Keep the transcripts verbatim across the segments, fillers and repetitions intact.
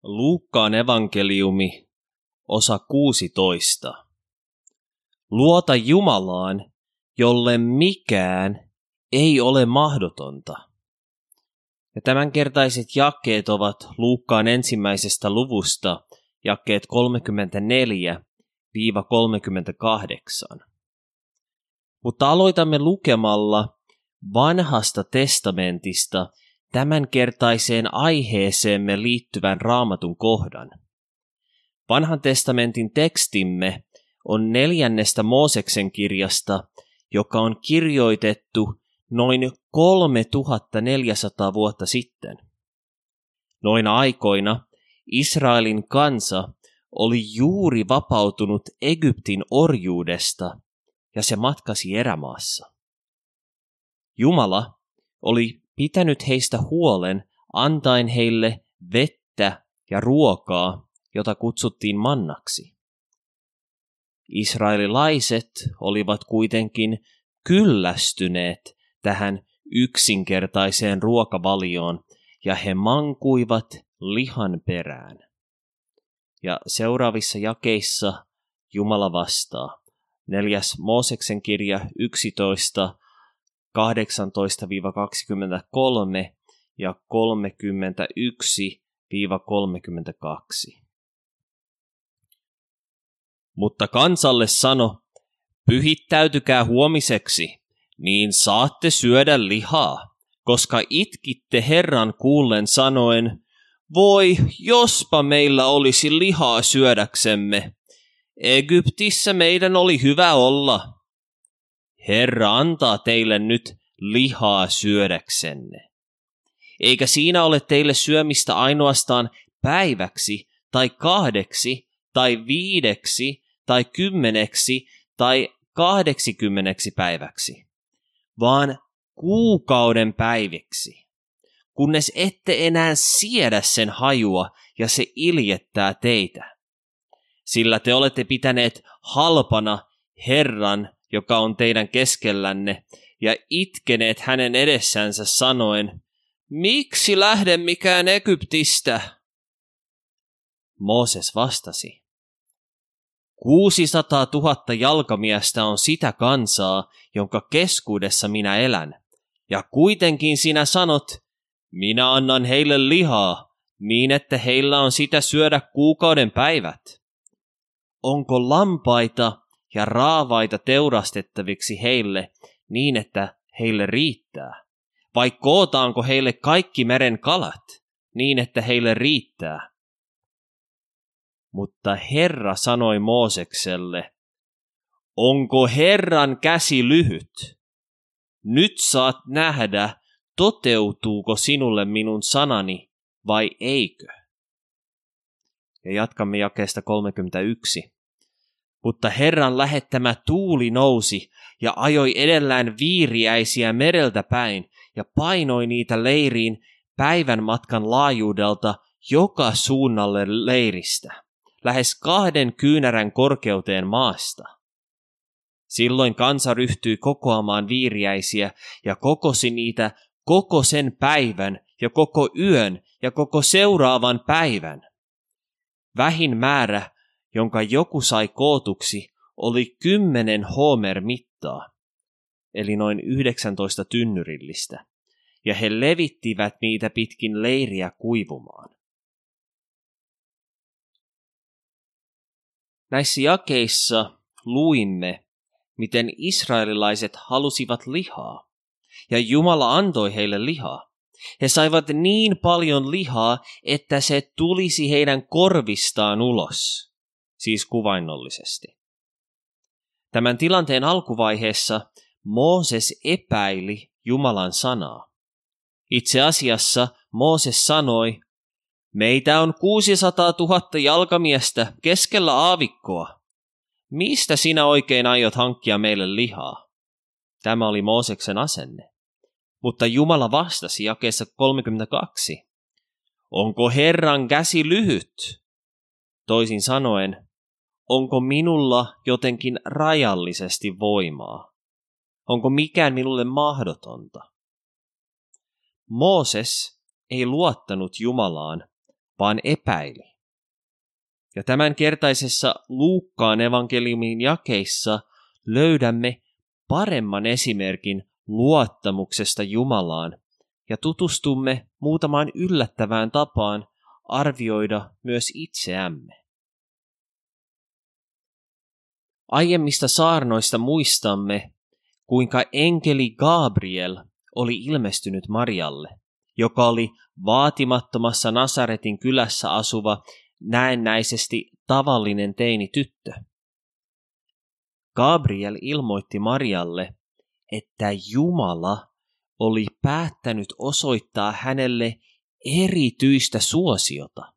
Luukkaan evankeliumi, osa kuusitoista. Luota Jumalaan, jolle mikään ei ole mahdotonta. Ja tämänkertaiset jakeet ovat Luukkaan ensimmäisestä luvusta, jakeet kolmekymmentäneljä kolmekymmentäkahdeksan. Mutta aloitamme lukemalla Vanhasta testamentista tämänkertaiseen aiheeseemme liittyvän raamatun kohdan. Vanhan testamentin tekstimme on neljännestä Mooseksen kirjasta, joka on kirjoitettu noin kolmetuhattaneljäsataa vuotta sitten. Noina aikoina Israelin kansa oli juuri vapautunut Egyptin orjuudesta ja se matkasi erämaassa. Jumala oli pitänyt heistä huolen antaen heille vettä ja ruokaa, jota kutsuttiin mannaksi. Israelilaiset olivat kuitenkin kyllästyneet tähän yksinkertaiseen ruokavalioon ja he mankuivat lihan perään. Ja seuraavissa jakeissa Jumala vastaa. Neljäs Mooseksen kirja yksitoista, kahdeksantoista kaksikymmentäkolme ja kolmekymmentäyksi kolmekymmentäkaksi. Mutta kansalle sano, pyhittäytykää huomiseksi, niin saatte syödä lihaa, koska itkitte Herran kuullen sanoen, voi, jospa meillä olisi lihaa syödäksemme. Egyptissä meidän oli hyvä olla. Herra antaa teille nyt lihaa syödäksenne. Eikä siinä ole teille syömistä ainoastaan päiväksi tai kahdeksi tai viideksi tai kymmeneksi tai kahdeksikymmeneksi päiväksi, vaan kuukauden päiviksi, kunnes ette enää siedä sen hajua ja se iljettää teitä. Sillä te olette pitäneet halpana Herran, joka on teidän keskellänne, ja itkeneet hänen edessänsä sanoen, miksi lähden mikään Egyptistä? Mooses vastasi, kuusisataatuhatta jalkamiestä on sitä kansaa, jonka keskuudessa minä elän, ja kuitenkin sinä sanot, minä annan heille lihaa, niin että heillä on sitä syödä kuukauden päivät. Onko lampaita ja raavaita teurastettaviksi heille niin, että heille riittää? Vai kootaanko heille kaikki meren kalat niin, että heille riittää? Mutta Herra sanoi Moosekselle, onko Herran käsi lyhyt? Nyt saat nähdä, toteutuuko sinulle minun sanani vai eikö? Ja jatkamme jakeesta kolmekymmentäyksi. Mutta Herran lähettämä tuuli nousi ja ajoi edellään viiriäisiä mereltä päin ja painoi niitä leiriin päivän matkan laajuudelta joka suunnalle leiristä, lähes kahden kyynärän korkeuteen maasta. Silloin kansa ryhtyi kokoamaan viiriäisiä ja kokosi niitä koko sen päivän ja koko yön ja koko seuraavan päivän. Vähin määrä, jonka joku sai kootuksi, oli kymmenen homer mittaa, eli noin yhdeksäntoista tynnyrillistä, ja he levittivät niitä pitkin leiriä kuivumaan. Näissä jakeissa luimme, miten israelilaiset halusivat lihaa, ja Jumala antoi heille lihaa. He saivat niin paljon lihaa, että se tulisi heidän korvistaan ulos, siis kuvainnollisesti. Tämän tilanteen alkuvaiheessa Mooses epäili Jumalan sanaa. Itse asiassa Mooses sanoi, meitä on kuusisataatuhatta jalkamiestä keskellä aavikkoa. Mistä sinä oikein aiot hankkia meille lihaa? Tämä oli Mooseksen asenne. Mutta Jumala vastasi jakeessa kolmekymmentäkaksi. Onko Herran käsi lyhyt? Toisin sanoen, onko minulla jotenkin rajallisesti voimaa? Onko mikään minulle mahdotonta? Mooses ei luottanut Jumalaan, vaan epäili. Ja tämänkertaisessa Luukkaan evankeliumin jakeissa löydämme paremman esimerkin luottamuksesta Jumalaan ja tutustumme muutamaan yllättävään tapaan arvioida myös itseämme. Aiemmista saarnoista muistamme, kuinka enkeli Gabriel oli ilmestynyt Marialle, joka oli vaatimattomassa Nasaretin kylässä asuva näennäisesti tavallinen teini-tyttö. Gabriel ilmoitti Marialle, että Jumala oli päättänyt osoittaa hänelle erityistä suosiota.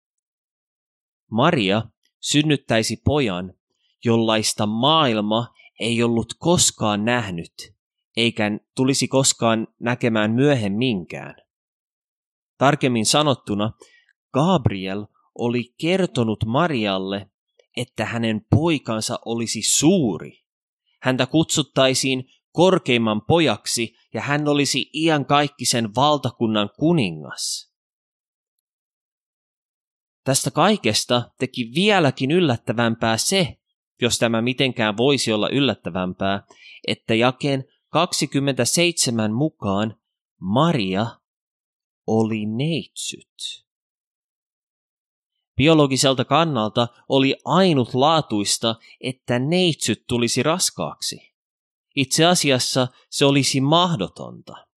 Maria synnyttäisi pojan, jollaista maailma ei ollut koskaan nähnyt, eikä tulisi koskaan näkemään myöhemminkään. Tarkemmin sanottuna, Gabriel oli kertonut Marialle, että hänen poikansa olisi suuri. Häntä kutsuttaisiin korkeimman pojaksi ja hän olisi iankaikkisen valtakunnan kuningas. Tästä kaikesta teki vieläkin yllättävämpää se, jos tämä mitenkään voisi olla yllättävämpää, että jakeen kaksikymmentäseitsemän mukaan Maria oli neitsyt. Biologiselta kannalta oli ainutlaatuista, että neitsyt tulisi raskaaksi. Itse asiassa se olisi mahdotonta.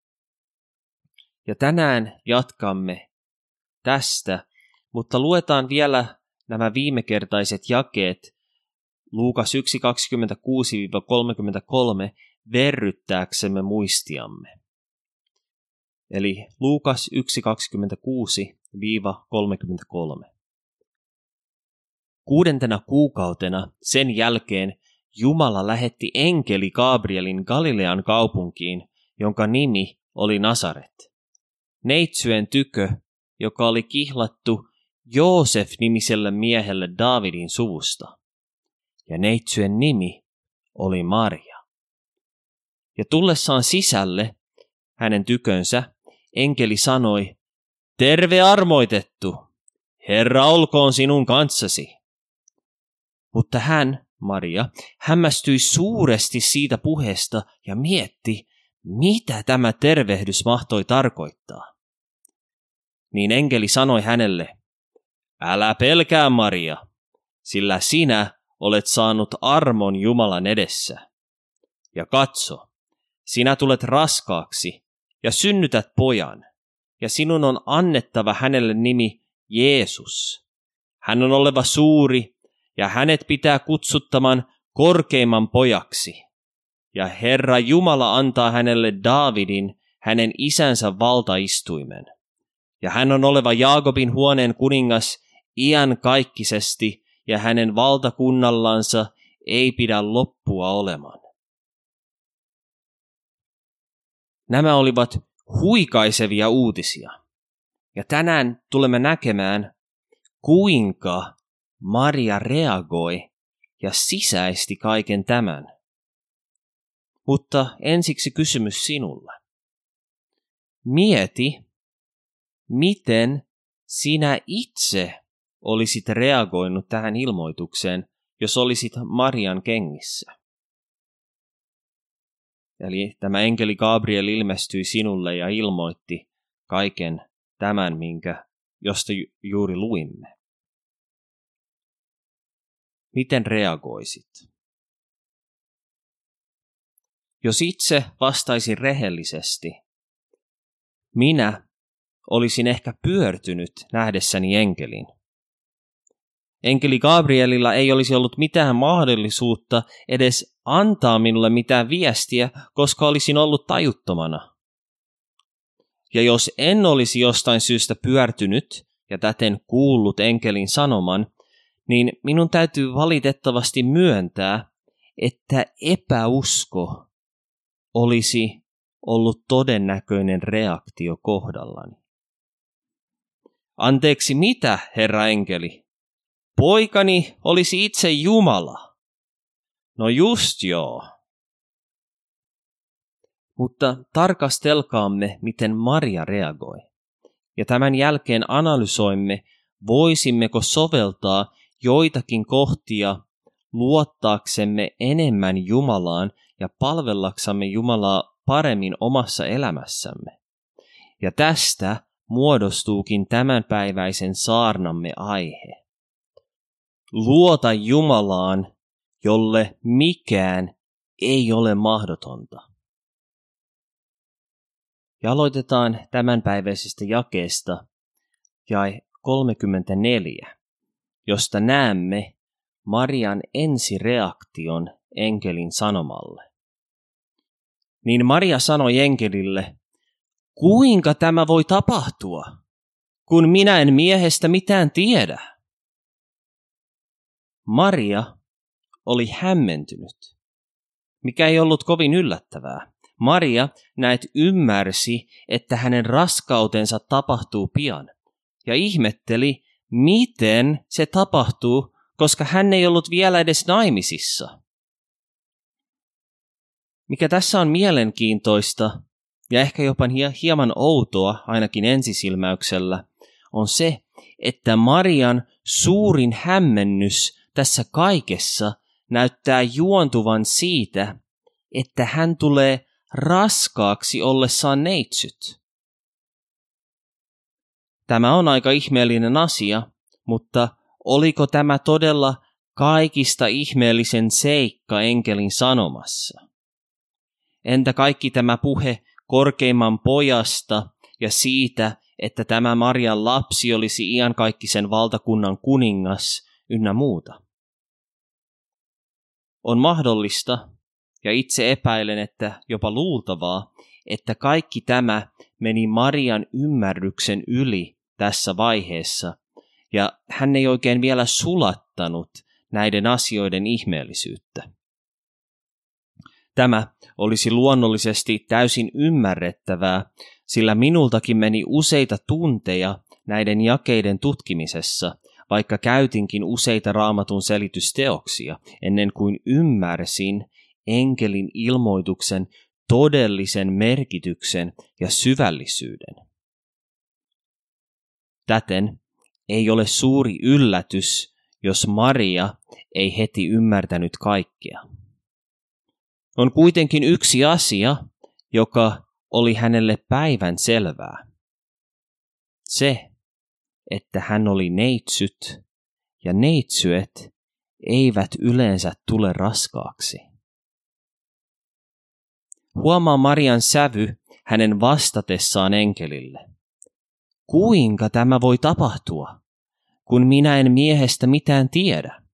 Ja tänään jatkamme tästä, mutta luetaan vielä nämä viimekertaiset jakeet Luukas yksi kaksikymmentäkuusi kolmekymmentäkolme verryttääksemme muistiamme. Eli Luukas yksi kaksikymmentäkuusi kolmekymmentäkolme. Kuudentena kuukautena sen jälkeen Jumala lähetti enkeli Gabrielin Galilean kaupunkiin, jonka nimi oli Nasaret, neitsyen tykö, joka oli kihlattu Joosef-nimiselle miehelle Daavidin suvusta. Ja neitsyen nimi oli Maria. Ja tullessaan sisälle hänen tykönsä, enkeli sanoi, terve armoitettu, Herra olkoon sinun kanssasi. Mutta hän, Maria, hämmästyi suuresti siitä puheesta ja mietti, mitä tämä tervehdys mahtoi tarkoittaa. Niin enkeli sanoi hänelle, älä pelkää Maria, sillä sinä olet saanut armon Jumalan edessä. Ja katso, sinä tulet raskaaksi ja synnytät pojan, ja sinun on annettava hänelle nimi Jeesus. Hän on oleva suuri, ja hänet pitää kutsuttaman korkeimman pojaksi. Ja Herra Jumala antaa hänelle Daavidin, hänen isänsä valtaistuimen. Ja hän on oleva Jaakobin huoneen kuningas iankaikkisesti, ja hänen valtakunnallansa ei pidä loppua olemaan. Nämä olivat huikaisevia uutisia. Ja tänään tulemme näkemään, kuinka Maria reagoi ja sisäisti kaiken tämän. Mutta ensiksi kysymys sinulle. Mieti, miten sinä itse olisit reagoinut tähän ilmoitukseen, jos olisit Marian kengissä. Eli tämä enkeli Gabriel ilmestyi sinulle ja ilmoitti kaiken tämän, minkä, josta ju- juuri luimme. Miten reagoisit? Jos itse vastaisin rehellisesti, minä olisin ehkä pyörtynyt nähdessäni enkelin. Enkeli Gabrielilla ei olisi ollut mitään mahdollisuutta edes antaa minulle mitään viestiä, koska olisin ollut tajuttomana. Ja jos en olisi jostain syystä pyörtynyt ja täten kuullut enkelin sanoman, niin minun täytyy valitettavasti myöntää, että epäusko olisi ollut todennäköinen reaktio kohdallani. Anteeksi mitä, herra enkeli? Poikani olisi itse Jumala. No just joo. Mutta tarkastelkaamme, miten Maria reagoi. ja tämän jälkeen analysoimme, voisimmeko soveltaa joitakin kohtia luottaaksemme enemmän Jumalaan ja palvellaksamme Jumalaa paremmin omassa elämässämme. Ja tästä muodostuukin tämänpäiväisen saarnamme aihe. Luota Jumalaan, jolle mikään ei ole mahdotonta. Ja aloitetaan tämänpäiväisestä jakeesta jae kolmekymmentäneljä, josta näemme Marian ensireaktion enkelin sanomalle. Niin Maria sanoi enkelille, kuinka tämä voi tapahtua, kun minä en miehestä mitään tiedä? Maria oli hämmentynyt, mikä ei ollut kovin yllättävää. Maria näet ymmärsi, että hänen raskautensa tapahtuu pian, ja ihmetteli, miten se tapahtuu, koska hän ei ollut vielä edes naimisissa. Mikä tässä on mielenkiintoista, ja ehkä jopa hieman outoa, ainakin ensisilmäyksellä, on se, että Marian suurin hämmennys tässä kaikessa näyttää juontuvan siitä, että hän tulee raskaaksi ollessaan neitsyt. Tämä on aika ihmeellinen asia, mutta oliko tämä todella kaikista ihmeellisen seikka enkelin sanomassa? Entä kaikki tämä puhe korkeimman pojasta ja siitä, että tämä Marian lapsi olisi iankaikkisen valtakunnan kuningas ynnä muuta? On mahdollista, ja itse epäilen, että jopa luultavaa, että kaikki tämä meni Marian ymmärryksen yli tässä vaiheessa, ja hän ei oikein vielä sulattanut näiden asioiden ihmeellisyyttä. Tämä olisi luonnollisesti täysin ymmärrettävää, sillä minultakin meni useita tunteja näiden jakeiden tutkimisessa, vaikka käytinkin useita Raamatun selitysteoksia, ennen kuin ymmärsin enkelin ilmoituksen todellisen merkityksen ja syvällisyyden. Täten ei ole suuri yllätys, jos Maria ei heti ymmärtänyt kaikkea. On kuitenkin yksi asia, joka oli hänelle päivän selvää. Se, että hän oli neitsyt, ja neitsyet eivät yleensä tule raskaaksi. Huomaa Marian sävy hänen vastatessaan enkelille. Kuinka tämä voi tapahtua, kun minä en miehestä mitään tiedä?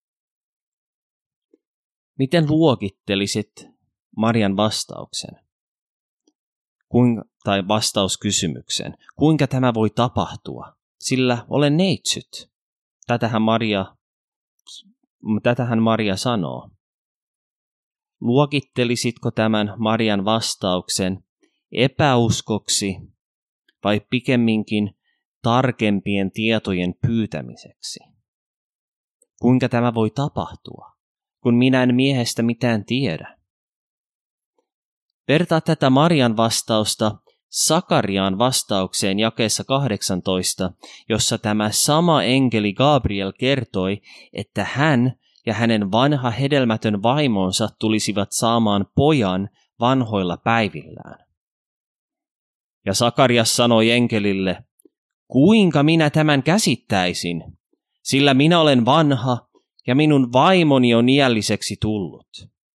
Miten luokittelisit Marian vastauksen? Kuinka, tai vastauskysymyksen? Kuinka tämä voi tapahtua? Sillä olen neitsyt. Tätähän Maria, tätähän Maria sanoo. Luokittelisitko tämän Marian vastauksen epäuskoksi vai pikemminkin tarkempien tietojen pyytämiseksi? Kuinka tämä voi tapahtua, kun minä en miehestä mitään tiedä? Vertaa tätä Marian vastausta Sakariaan vastaukseen jakeessa kahdeksantoista, jossa tämä sama enkeli Gabriel kertoi, että hän ja hänen vanha hedelmätön vaimonsa tulisivat saamaan pojan vanhoilla päivillään. Ja Sakarias sanoi enkelille, kuinka minä tämän käsittäisin, sillä minä olen vanha ja minun vaimoni on iälliseksi tullut.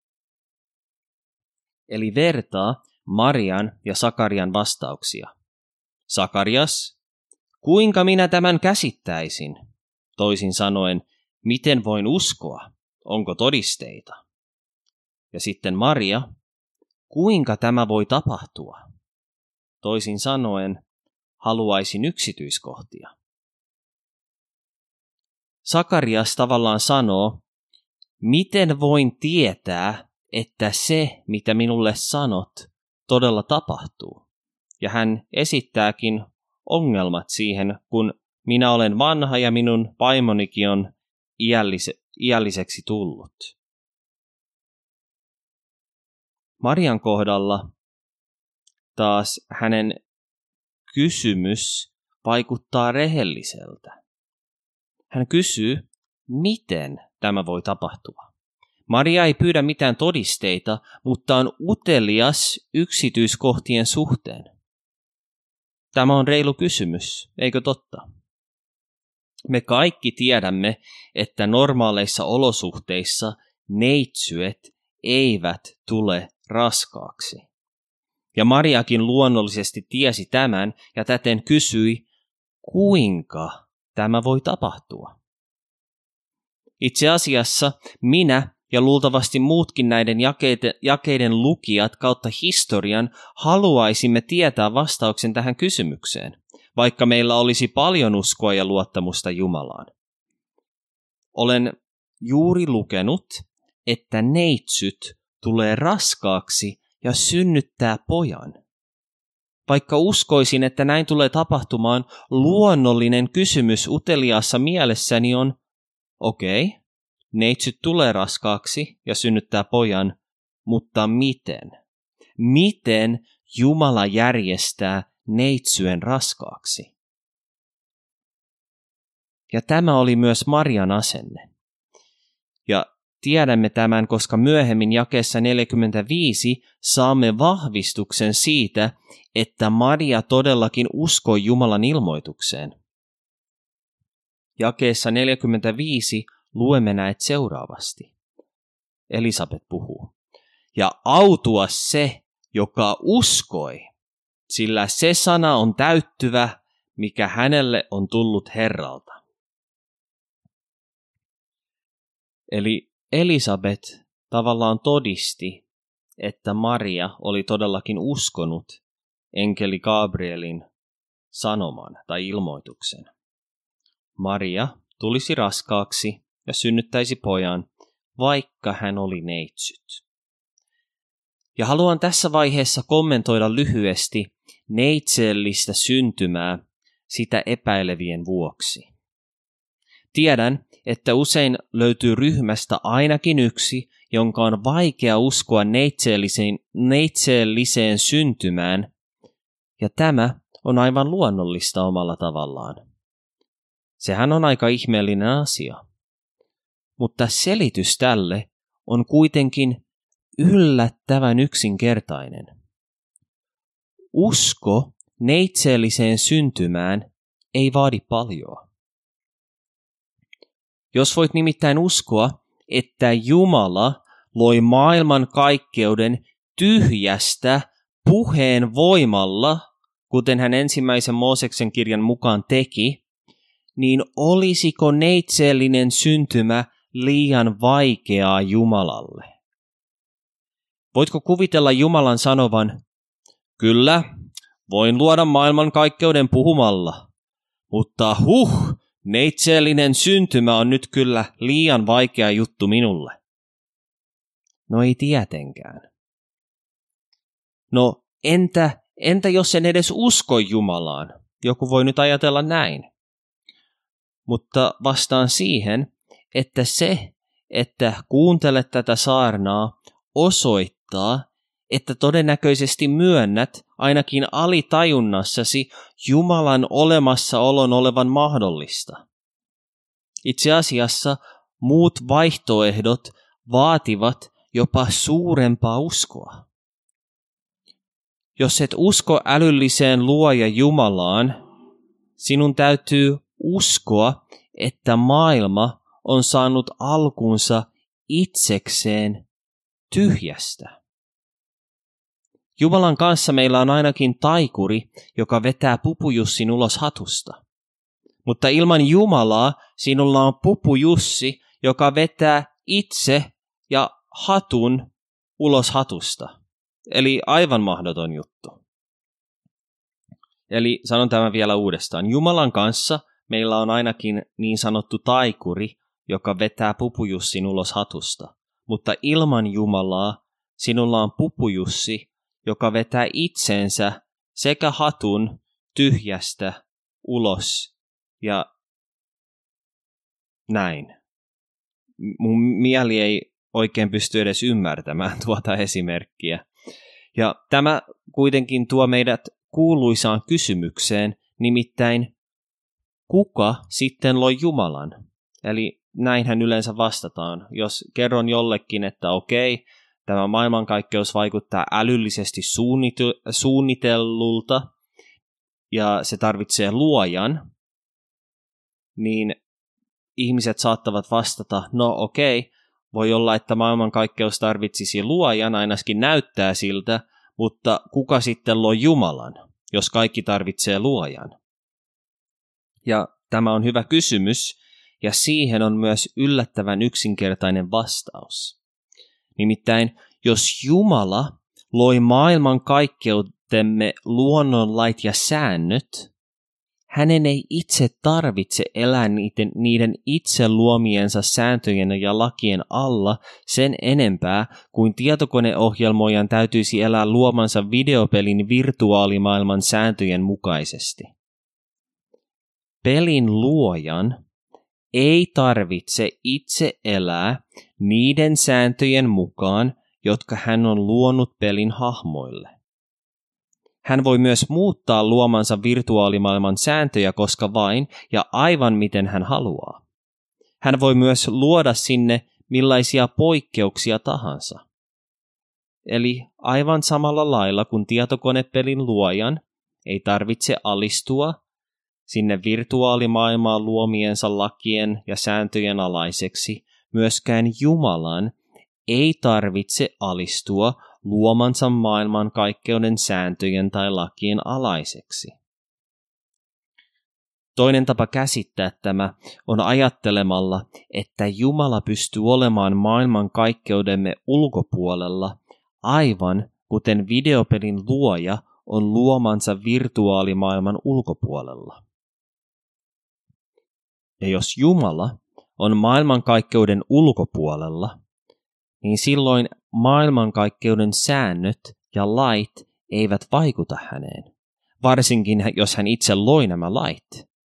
Eli vertaa Marian ja Sakarian vastauksia. Sakarias, kuinka minä tämän käsittäisin? Toisin sanoen, miten voin uskoa? Onko todisteita? Ja sitten Maria, kuinka tämä voi tapahtua? Toisin sanoen, haluaisin yksityiskohtia. Sakarias tavallaan sanoo, miten voin tietää, että se, mitä minulle sanot, todella tapahtuu. Ja hän esittääkin ongelmat siihen, kun minä olen vanha ja minun vaimonikin on iällise, iälliseksi tullut. Marian kohdalla taas hänen kysymys vaikuttaa rehelliseltä. Hän kysyy, miten tämä voi tapahtua. Maria ei pyydä mitään todisteita, mutta on utelias yksityiskohtien suhteen. Tämä on reilu kysymys, eikö totta? Me kaikki tiedämme, että normaaleissa olosuhteissa neitsyet eivät tule raskaaksi. Ja Mariakin luonnollisesti tiesi tämän ja täten kysyi, kuinka tämä voi tapahtua. Itse asiassa minä ja luultavasti muutkin näiden jakeiden, jakeiden lukijat kautta historian haluaisimme tietää vastauksen tähän kysymykseen, vaikka meillä olisi paljon uskoa ja luottamusta Jumalaan. Olen juuri lukenut, että neitsyt tulee raskaaksi ja synnyttää pojan. Vaikka uskoisin, että näin tulee tapahtumaan, luonnollinen kysymys uteliaassa mielessäni on, okei, okay, neitsyt tulee raskaaksi ja synnyttää pojan, mutta miten? Miten Jumala järjestää neitsyen raskaaksi? Ja tämä oli myös Marian asenne. Ja tiedämme tämän, koska myöhemmin jakeessa neljäkymmentäviisi saamme vahvistuksen siitä, että Maria todellakin uskoi Jumalan ilmoitukseen. Jakeessa neljäkymmentäviisi luemme näet seuraavasti. Elisabet puhuu. Ja autua se, joka uskoi, sillä se sana on täyttyvä, mikä hänelle on tullut Herralta. Eli Elisabet tavallaan todisti, että Maria oli todellakin uskonut enkeli Gabrielin sanoman tai ilmoituksen. Maria tulisi raskaaksi ja synnyttäisi pojan, vaikka hän oli neitsyt. Ja haluan tässä vaiheessa kommentoida lyhyesti neitseellistä syntymää sitä epäilevien vuoksi. Tiedän, että usein löytyy ryhmästä ainakin yksi, jonka on vaikea uskoa neitseelliseen, neitseelliseen syntymään, ja tämä on aivan luonnollista omalla tavallaan. Sehän on aika ihmeellinen asia. Mutta selitys tälle on kuitenkin yllättävän yksinkertainen. Usko neitseelliseen syntymään ei vaadi paljon. Jos voit nimittäin uskoa, että Jumala loi maailman kaikkeuden tyhjästä puheen voimalla, kuten hän ensimmäisen Mooseksen kirjan mukaan teki, niin olisiko neitseellinen syntymä liian vaikeaa Jumalalle? Voitko kuvitella Jumalan sanovan, kyllä, voin luoda maailman kaikkeuden puhumalla, mutta huh, neitseellinen syntymä on nyt kyllä liian vaikea juttu minulle. No ei tietenkään. No entä, entä jos en edes usko Jumalaan? Joku voi nyt ajatella näin. Mutta vastaan siihen, että se, että kuuntelet tätä saarnaa, osoittaa, että todennäköisesti myönnät ainakin alitajunnassasi Jumalan olemassaolon olevan mahdollista. Itse asiassa muut vaihtoehdot vaativat jopa suurempaa uskoa. Jos et usko älylliseen luoja Jumalaan, sinun täytyy uskoa, että maailma on saanut alkunsa itsekseen tyhjästä. Jumalan kanssa meillä on ainakin taikuri, joka vetää pupujussin ulos hatusta. Mutta ilman Jumalaa sinulla on pupujussi, joka vetää itse ja hatun ulos hatusta. Eli aivan mahdoton juttu. Eli sanon tämän vielä uudestaan. Jumalan kanssa meillä on ainakin niin sanottu taikuri, joka vetää pupujussin ulos hatusta. Mutta ilman Jumalaa sinulla on pupujussi, joka vetää itsensä sekä hatun tyhjästä ulos ja näin. Mun mieli ei oikein pysty edes ymmärtämään tuota esimerkkiä. Ja tämä kuitenkin tuo meidät kuuluisaan kysymykseen, nimittäin kuka sitten loi Jumalan? Eli näinhän yleensä vastataan. Jos kerron jollekin, että okei, tämä maailmankaikkeus vaikuttaa älyllisesti suunnitellulta ja se tarvitsee luojan, niin ihmiset saattavat vastata, no okei, voi olla, että maailmankaikkeus tarvitsisi luojan, ainakin näyttää siltä, mutta kuka sitten loi Jumalan, jos kaikki tarvitsee luojan? Ja tämä on hyvä kysymys, ja siihen on myös yllättävän yksinkertainen vastaus. Nimittäin, jos Jumala loi maailmankaikkeutemme luonnonlait ja säännöt, hänen ei itse tarvitse elää niiden, niiden itse luomiensa sääntöjen ja lakien alla sen enempää kuin tietokoneohjelmoijan täytyisi elää luomansa videopelin virtuaalimaailman sääntöjen mukaisesti. Pelin luojan ei tarvitse itse elää niiden sääntöjen mukaan, jotka hän on luonut pelin hahmoille. Hän voi myös muuttaa luomansa virtuaalimaailman sääntöjä koska vain ja aivan miten hän haluaa. Hän voi myös luoda sinne millaisia poikkeuksia tahansa. Eli aivan samalla lailla kuin tietokonepelin luojan ei tarvitse alistua sinne virtuaalimaailmaan luomiensa lakien ja sääntöjen alaiseksi, myöskään Jumalan ei tarvitse alistua luomansa maailmankaikkeuden sääntöjen tai lakien alaiseksi. Toinen tapa käsittää tämä on ajattelemalla, että Jumala pystyy olemaan maailmankaikkeudemme ulkopuolella, aivan kuten videopelin luoja on luomansa virtuaalimaailman ulkopuolella. Ja jos Jumala on maailmankaikkeuden ulkopuolella, niin silloin maailmankaikkeuden säännöt ja lait eivät vaikuta häneen, varsinkin jos hän itse loi nämä lait.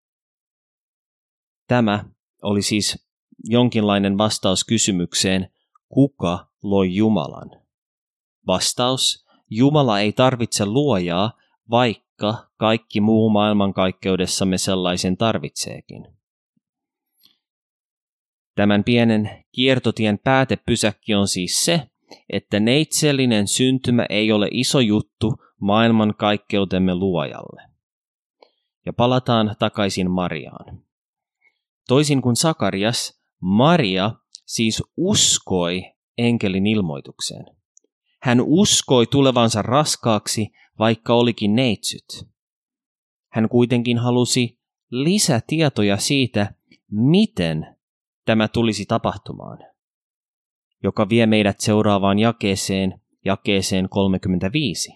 Tämä oli siis jonkinlainen vastaus kysymykseen, kuka loi Jumalan? Vastaus, Jumala ei tarvitse luojaa, vaikka kaikki muu maailmankaikkeudessamme sellaisen tarvitseekin. Tämän pienen kiertotien päätepysäkki on siis se, että neitsellinen syntymä ei ole iso juttu maailmankaikkeutemme luojalle. Ja palataan takaisin Mariaan. Toisin kuin Sakarias, Maria siis uskoi enkelin ilmoitukseen. Hän uskoi tulevansa raskaaksi, vaikka olikin neitsyt. Hän kuitenkin halusi lisätietoja siitä, miten tämä tulisi tapahtumaan, joka vie meidät seuraavaan jakeeseen, jakeeseen kolmekymmentäviisi.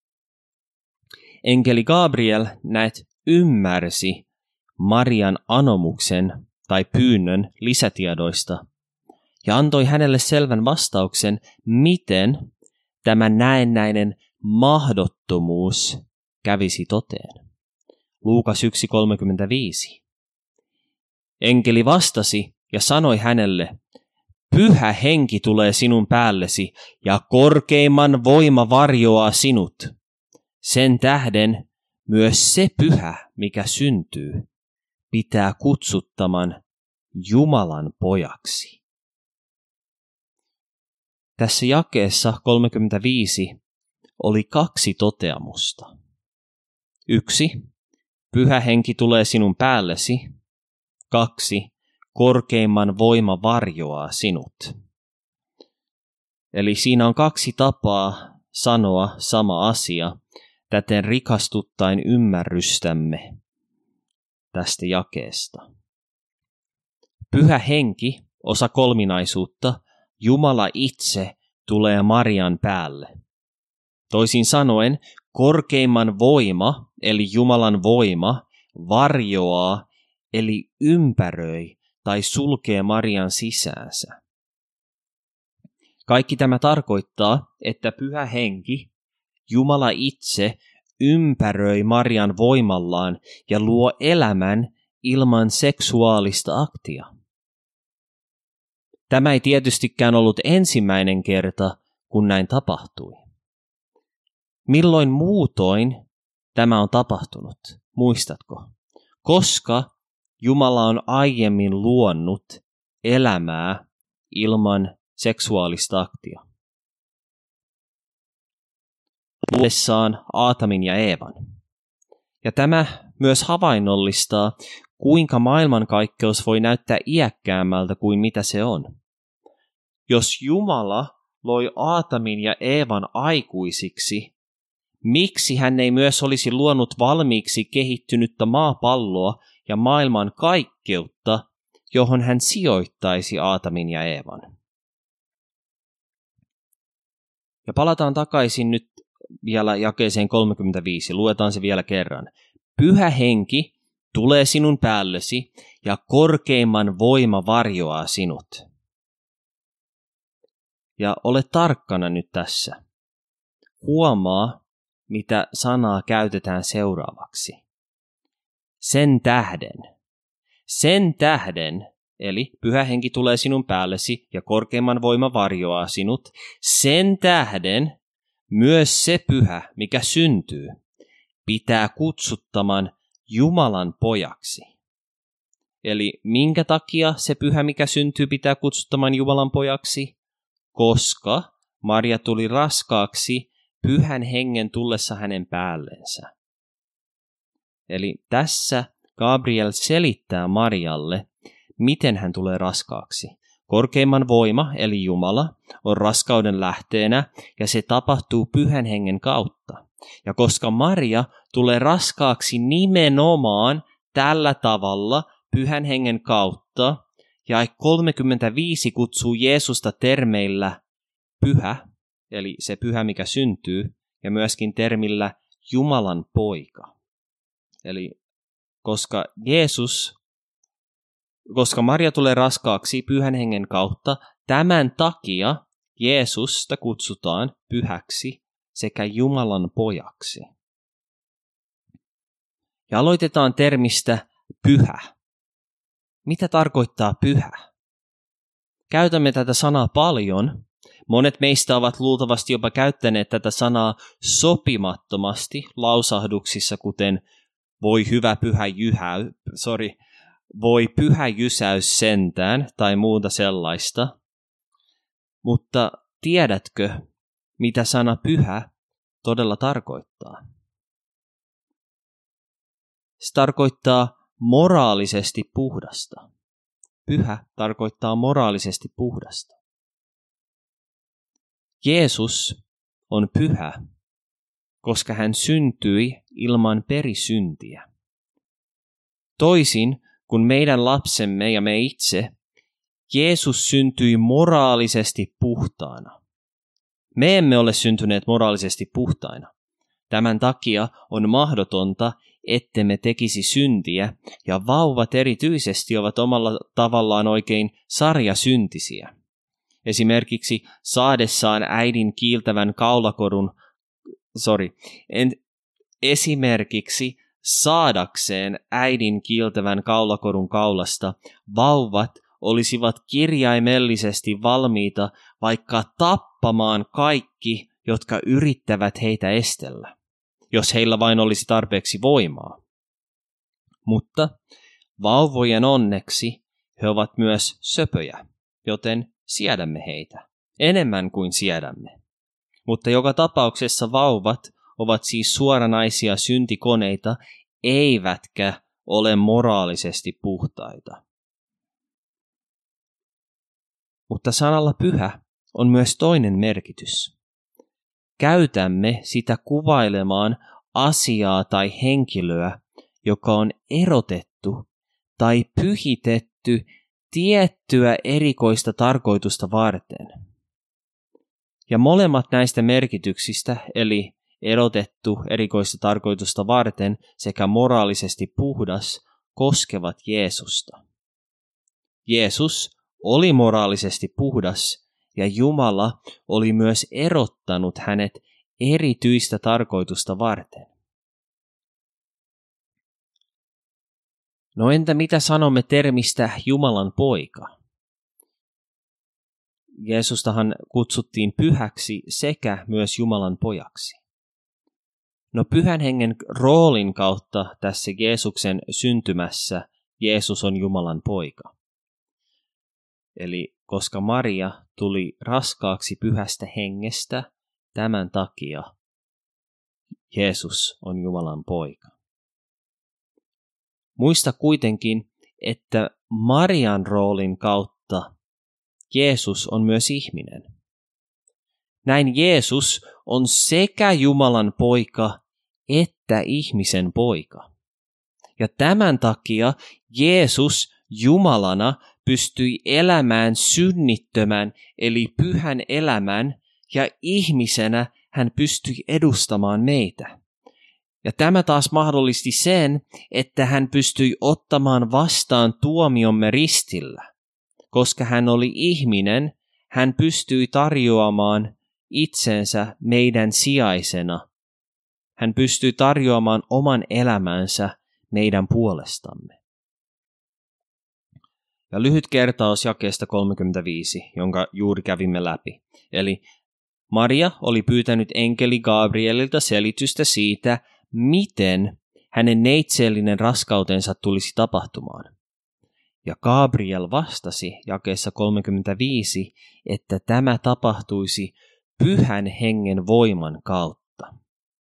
Enkeli Gabriel näet ymmärsi Marian anomuksen tai pyynnön lisätiedoista ja antoi hänelle selvän vastauksen, miten tämä näennäinen mahdottomuus kävisi toteen. Luukas yksi kolmekymmentäviisi. Enkeli vastasi ja sanoi hänelle, Pyhä henki tulee sinun päällesi ja korkeimman voima varjoaa sinut. Sen tähden myös se pyhä, mikä syntyy, pitää kutsuttaman Jumalan pojaksi. Tässä jakeessa kolmekymmentäviisi oli kaksi toteamusta. Yksi, pyhä henki tulee sinun päällesi. Kaksi, korkeimman voima varjoaa sinut. Eli siinä on kaksi tapaa sanoa sama asia, täten rikastuttain ymmärrystämme tästä jakeesta. Pyhä henki, osa kolminaisuutta, Jumala itse tulee Marian päälle. Toisin sanoen, korkeimman voima, eli Jumalan voima, varjoaa, eli ympäröi tai sulkee Marian sisäänsä. Kaikki tämä tarkoittaa, että Pyhä Henki, Jumala itse, ympäröi Marian voimallaan ja luo elämän ilman seksuaalista aktia. Tämä ei tietystikään ollut ensimmäinen kerta, kun näin tapahtui. Milloin muutoin tämä on tapahtunut, muistatko? Koska Jumala on aiemmin luonut elämää ilman seksuaalista aktia. Luodessaan Aatamin ja Eevan. Ja tämä myös havainnollistaa, kuinka maailmankaikkeus voi näyttää iäkkäämmältä kuin mitä se on. Jos Jumala loi Aatamin ja Eevan aikuisiksi, miksi hän ei myös olisi luonut valmiiksi kehittynyttä maapalloa ja maailman kaikkeutta, johon hän sijoittaisi Aatamin ja Eevan? Ja palataan takaisin nyt vielä jakeeseen kolmekymmentäviisi. Luetaan se vielä kerran. Pyhä henki tulee sinun päällesi ja korkeimman voima varjoaa sinut. Ja ole tarkkana nyt tässä. Huomaa, mitä sanaa käytetään seuraavaksi. Sen tähden. Sen tähden, eli pyhä henki tulee sinun päällesi ja korkeimman voima varjoaa sinut. Sen tähden myös se pyhä, mikä syntyy, pitää kutsuttaman Jumalan pojaksi. Eli minkä takia se pyhä, mikä syntyy, pitää kutsuttaman Jumalan pojaksi? Koska Maria tuli raskaaksi pyhän hengen tullessa hänen päällensä. Eli tässä Gabriel selittää Marialle, miten hän tulee raskaaksi. Korkeimman voima, eli Jumala, on raskauden lähteenä ja se tapahtuu pyhän hengen kautta. Ja koska Maria tulee raskaaksi nimenomaan tällä tavalla pyhän hengen kautta, ja kolmekymmentäviisi kutsuu Jeesusta termeillä pyhä, eli se pyhä, mikä syntyy, ja myöskin termillä Jumalan poika. Eli koska Jeesus, koska Maria tulee raskaaksi pyhän hengen kautta, tämän takia Jeesusta kutsutaan pyhäksi sekä Jumalan pojaksi. Ja aloitetaan termistä pyhä. Mitä tarkoittaa pyhä? Käytämme tätä sanaa paljon. Monet meistä ovat luultavasti jopa käyttäneet tätä sanaa sopimattomasti lausahduksissa, kuten voi hyvä pyhä jyhä, sorry, voi pyhä jysäys sentään tai muuta sellaista. Mutta tiedätkö, mitä sana pyhä todella tarkoittaa? Se tarkoittaa moraalisesti puhdasta. Pyhä tarkoittaa moraalisesti puhdasta. Jeesus on pyhä, koska hän syntyi ilman perisyntiä. Toisin kuin meidän lapsemme ja me itse, Jeesus syntyi moraalisesti puhtaana. Me emme ole syntyneet moraalisesti puhtaina. Tämän takia on mahdotonta, ettemme tekisi syntiä, ja vauvat erityisesti ovat omalla tavallaan oikein sarjasyntisiä. Esimerkiksi saadessaan äidin kiiltävän kaulakorun, sorry, en, esimerkiksi saadakseen äidin kiiltävän kaulakorun kaulasta, vauvat olisivat kirjaimellisesti valmiita vaikka tappamaan kaikki, jotka yrittävät heitä estellä, jos heillä vain olisi tarpeeksi voimaa. Mutta vauvojen onneksi he ovat myös söpöjä, joten siedämme heitä, enemmän kuin siedämme. Mutta joka tapauksessa vauvat ovat siis suoranaisia syntikoneita, eivätkä ole moraalisesti puhtaita. Mutta sanalla pyhä on myös toinen merkitys. Käytämme sitä kuvailemaan asiaa tai henkilöä, joka on erotettu tai pyhitetty tiettyä erikoista tarkoitusta varten. Ja molemmat näistä merkityksistä, eli erotettu erikoista tarkoitusta varten sekä moraalisesti puhdas, koskevat Jeesusta. Jeesus oli moraalisesti puhdas, ja Jumala oli myös erottanut hänet erityistä tarkoitusta varten. No entä mitä sanomme termistä Jumalan poika? Jeesustahan kutsuttiin pyhäksi sekä myös Jumalan pojaksi. No pyhän hengen roolin kautta tässä Jeesuksen syntymässä Jeesus on Jumalan poika. Eli koska Maria tuli raskaaksi pyhästä hengestä, tämän takia Jeesus on Jumalan poika. Muista kuitenkin, että Marian roolin kautta Jeesus on myös ihminen. Näin Jeesus on sekä Jumalan poika että ihmisen poika. Ja tämän takia Jeesus Jumalana pystyi elämään synnittömän eli pyhän elämän ja ihmisenä hän pystyi edustamaan meitä. Ja tämä taas mahdollisti sen, että hän pystyi ottamaan vastaan tuomiomme ristillä. Koska hän oli ihminen, hän pystyi tarjoamaan itsensä meidän sijaisena. Hän pystyi tarjoamaan oman elämänsä meidän puolestamme. Ja lyhyt kertaus jakeesta kolmekymmentäviisi, jonka juuri kävimme läpi. Eli Maria oli pyytänyt enkeli Gabrielilta selitystä siitä, miten hänen neitseellinen raskautensa tulisi tapahtumaan. Ja Gabriel vastasi jakeessa kolmekymmentäviisi, että tämä tapahtuisi pyhän hengen voiman kautta.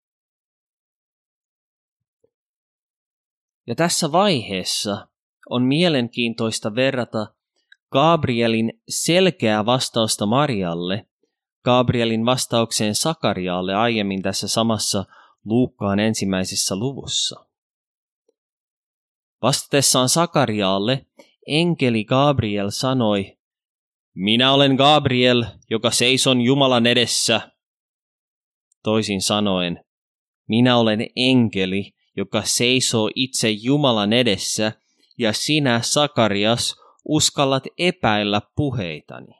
Ja tässä vaiheessa on mielenkiintoista verrata Gabrielin selkeää vastausta Marialle Gabrielin vastaukseen Sakariaalle aiemmin tässä samassa Luukkaan ensimmäisessä luvussa. Vastatessaan Sakariaalle enkeli Gabriel sanoi, minä olen Gabriel, joka seison Jumalan edessä. Toisin sanoen, minä olen enkeli, joka seisoo itse Jumalan edessä, ja sinä, Sakarias, uskallat epäillä puheitani.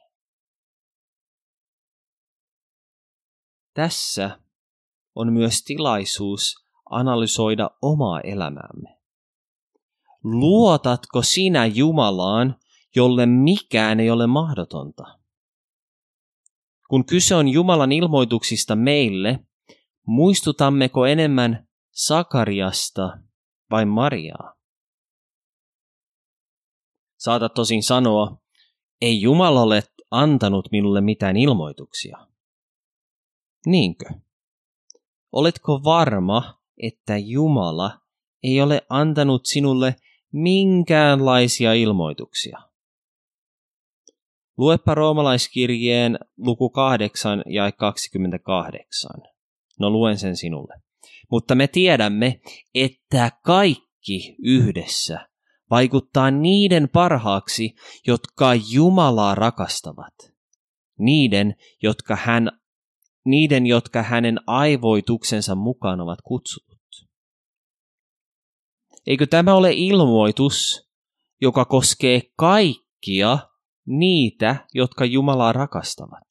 Tässä on myös tilaisuus analysoida omaa elämäämme. Luotatko sinä Jumalaan, jolle mikään ei ole mahdotonta? Kun kyse on Jumalan ilmoituksista meille, muistutammeko enemmän Sakariasta vai Mariaa? Saatat tosin sanoa, ei Jumala ole antanut minulle mitään ilmoituksia. Niinkö? Oletko varma, että Jumala ei ole antanut sinulle minkäänlaisia ilmoituksia? Luepa roomalaiskirjeen luku kahdeksan ja kaksikymmentäkahdeksan. No luen sen sinulle. Mutta me tiedämme, että kaikki yhdessä vaikuttaa niiden parhaaksi, jotka Jumalaa rakastavat. Niiden, jotka hän, niiden, jotka hänen aivoituksensa mukaan ovat kutsutut. Eikö tämä ole ilmoitus, joka koskee kaikkia niitä, jotka Jumalaa rakastavat?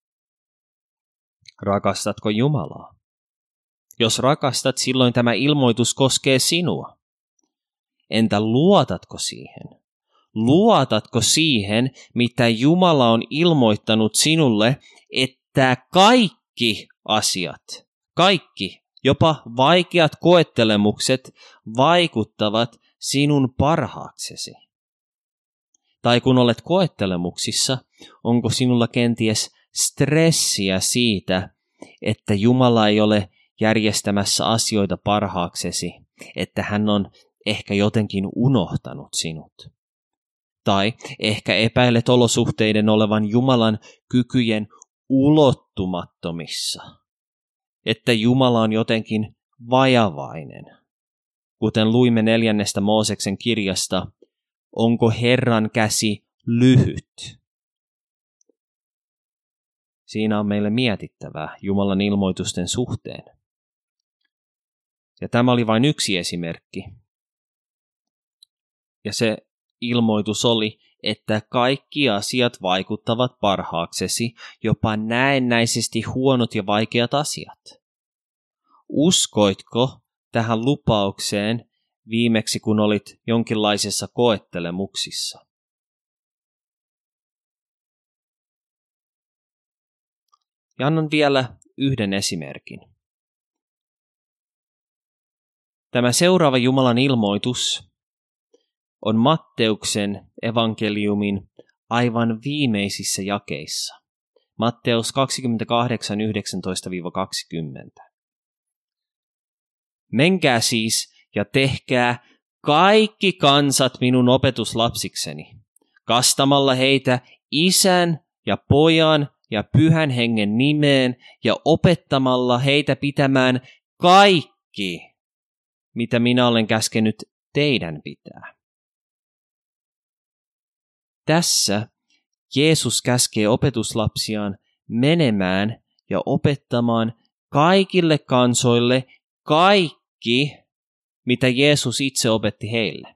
Rakastatko Jumalaa? Jos rakastat, silloin tämä ilmoitus koskee sinua. Entä luotatko siihen? Luotatko siihen, mitä Jumala on ilmoittanut sinulle, että kaikki asiat, kaikki, jopa vaikeat koettelemukset vaikuttavat sinun parhaaksesi? Tai kun olet koettelemuksissa, onko sinulla kenties stressiä siitä, että Jumala ei ole järjestämässä asioita parhaaksesi, että hän on ehkä jotenkin unohtanut sinut? Tai ehkä epäilet olosuhteiden olevan Jumalan kykyjen ulottumattomissa, että Jumala on jotenkin vajavainen. Kuten luimme neljännestä Mooseksen kirjasta, onko Herran käsi lyhyt? Siinä on meille mietittävää Jumalan ilmoitusten suhteen. Ja tämä oli vain yksi esimerkki. Ja se ilmoitus oli, että kaikki asiat vaikuttavat parhaaksesi, jopa näennäisesti huonot ja vaikeat asiat. Uskoitko tähän lupaukseen viimeksi, kun olit jonkinlaisessa koettelemuksissa? Ja annan vielä yhden esimerkin. Tämä seuraava Jumalan ilmoitus on Matteuksen evankeliumin aivan viimeisissä jakeissa. Matteus kaksikymmentäkahdeksan, yhdeksäntoista kaksikymmentä. Menkää siis ja tehkää kaikki kansat minun opetuslapsikseni, kastamalla heitä Isän ja Pojan ja Pyhän Hengen nimeen ja opettamalla heitä pitämään kaikki, mitä minä olen käskenyt teidän pitää. Tässä Jeesus käskee opetuslapsiaan menemään ja opettamaan kaikille kansoille kaikki, mitä Jeesus itse opetti heille.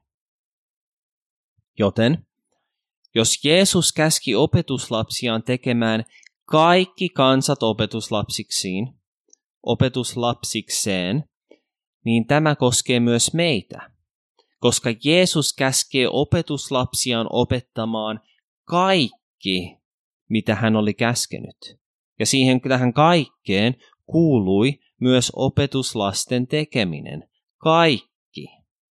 Joten, jos Jeesus käski opetuslapsiaan tekemään kaikki kansat opetuslapsiksiin, opetuslapsikseen, niin tämä koskee myös meitä, koska Jeesus käskee opetuslapsiaan opettamaan kaikki, mitä hän oli käskenyt. Ja siihen tähän kaikkeen kuului myös opetuslasten tekeminen. Kaikki.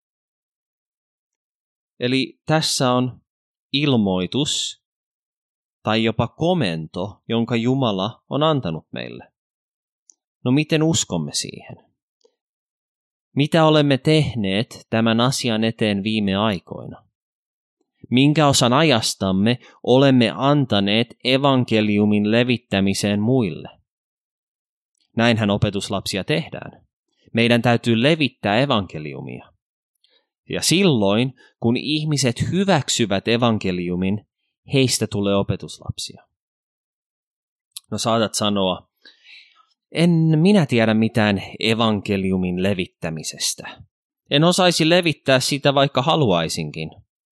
Eli tässä on ilmoitus tai jopa komento, jonka Jumala on antanut meille. No miten uskomme siihen? Mitä olemme tehneet tämän asian eteen viime aikoina? Minkä osan ajastamme olemme antaneet evankeliumin levittämiseen muille? Näinhän opetuslapsia tehdään. Meidän täytyy levittää evankeliumia. Ja silloin, kun ihmiset hyväksyvät evankeliumin, heistä tulee opetuslapsia. No saatat sanoa, en minä tiedä mitään evankeliumin levittämisestä. En osaisi levittää sitä, vaikka haluaisinkin.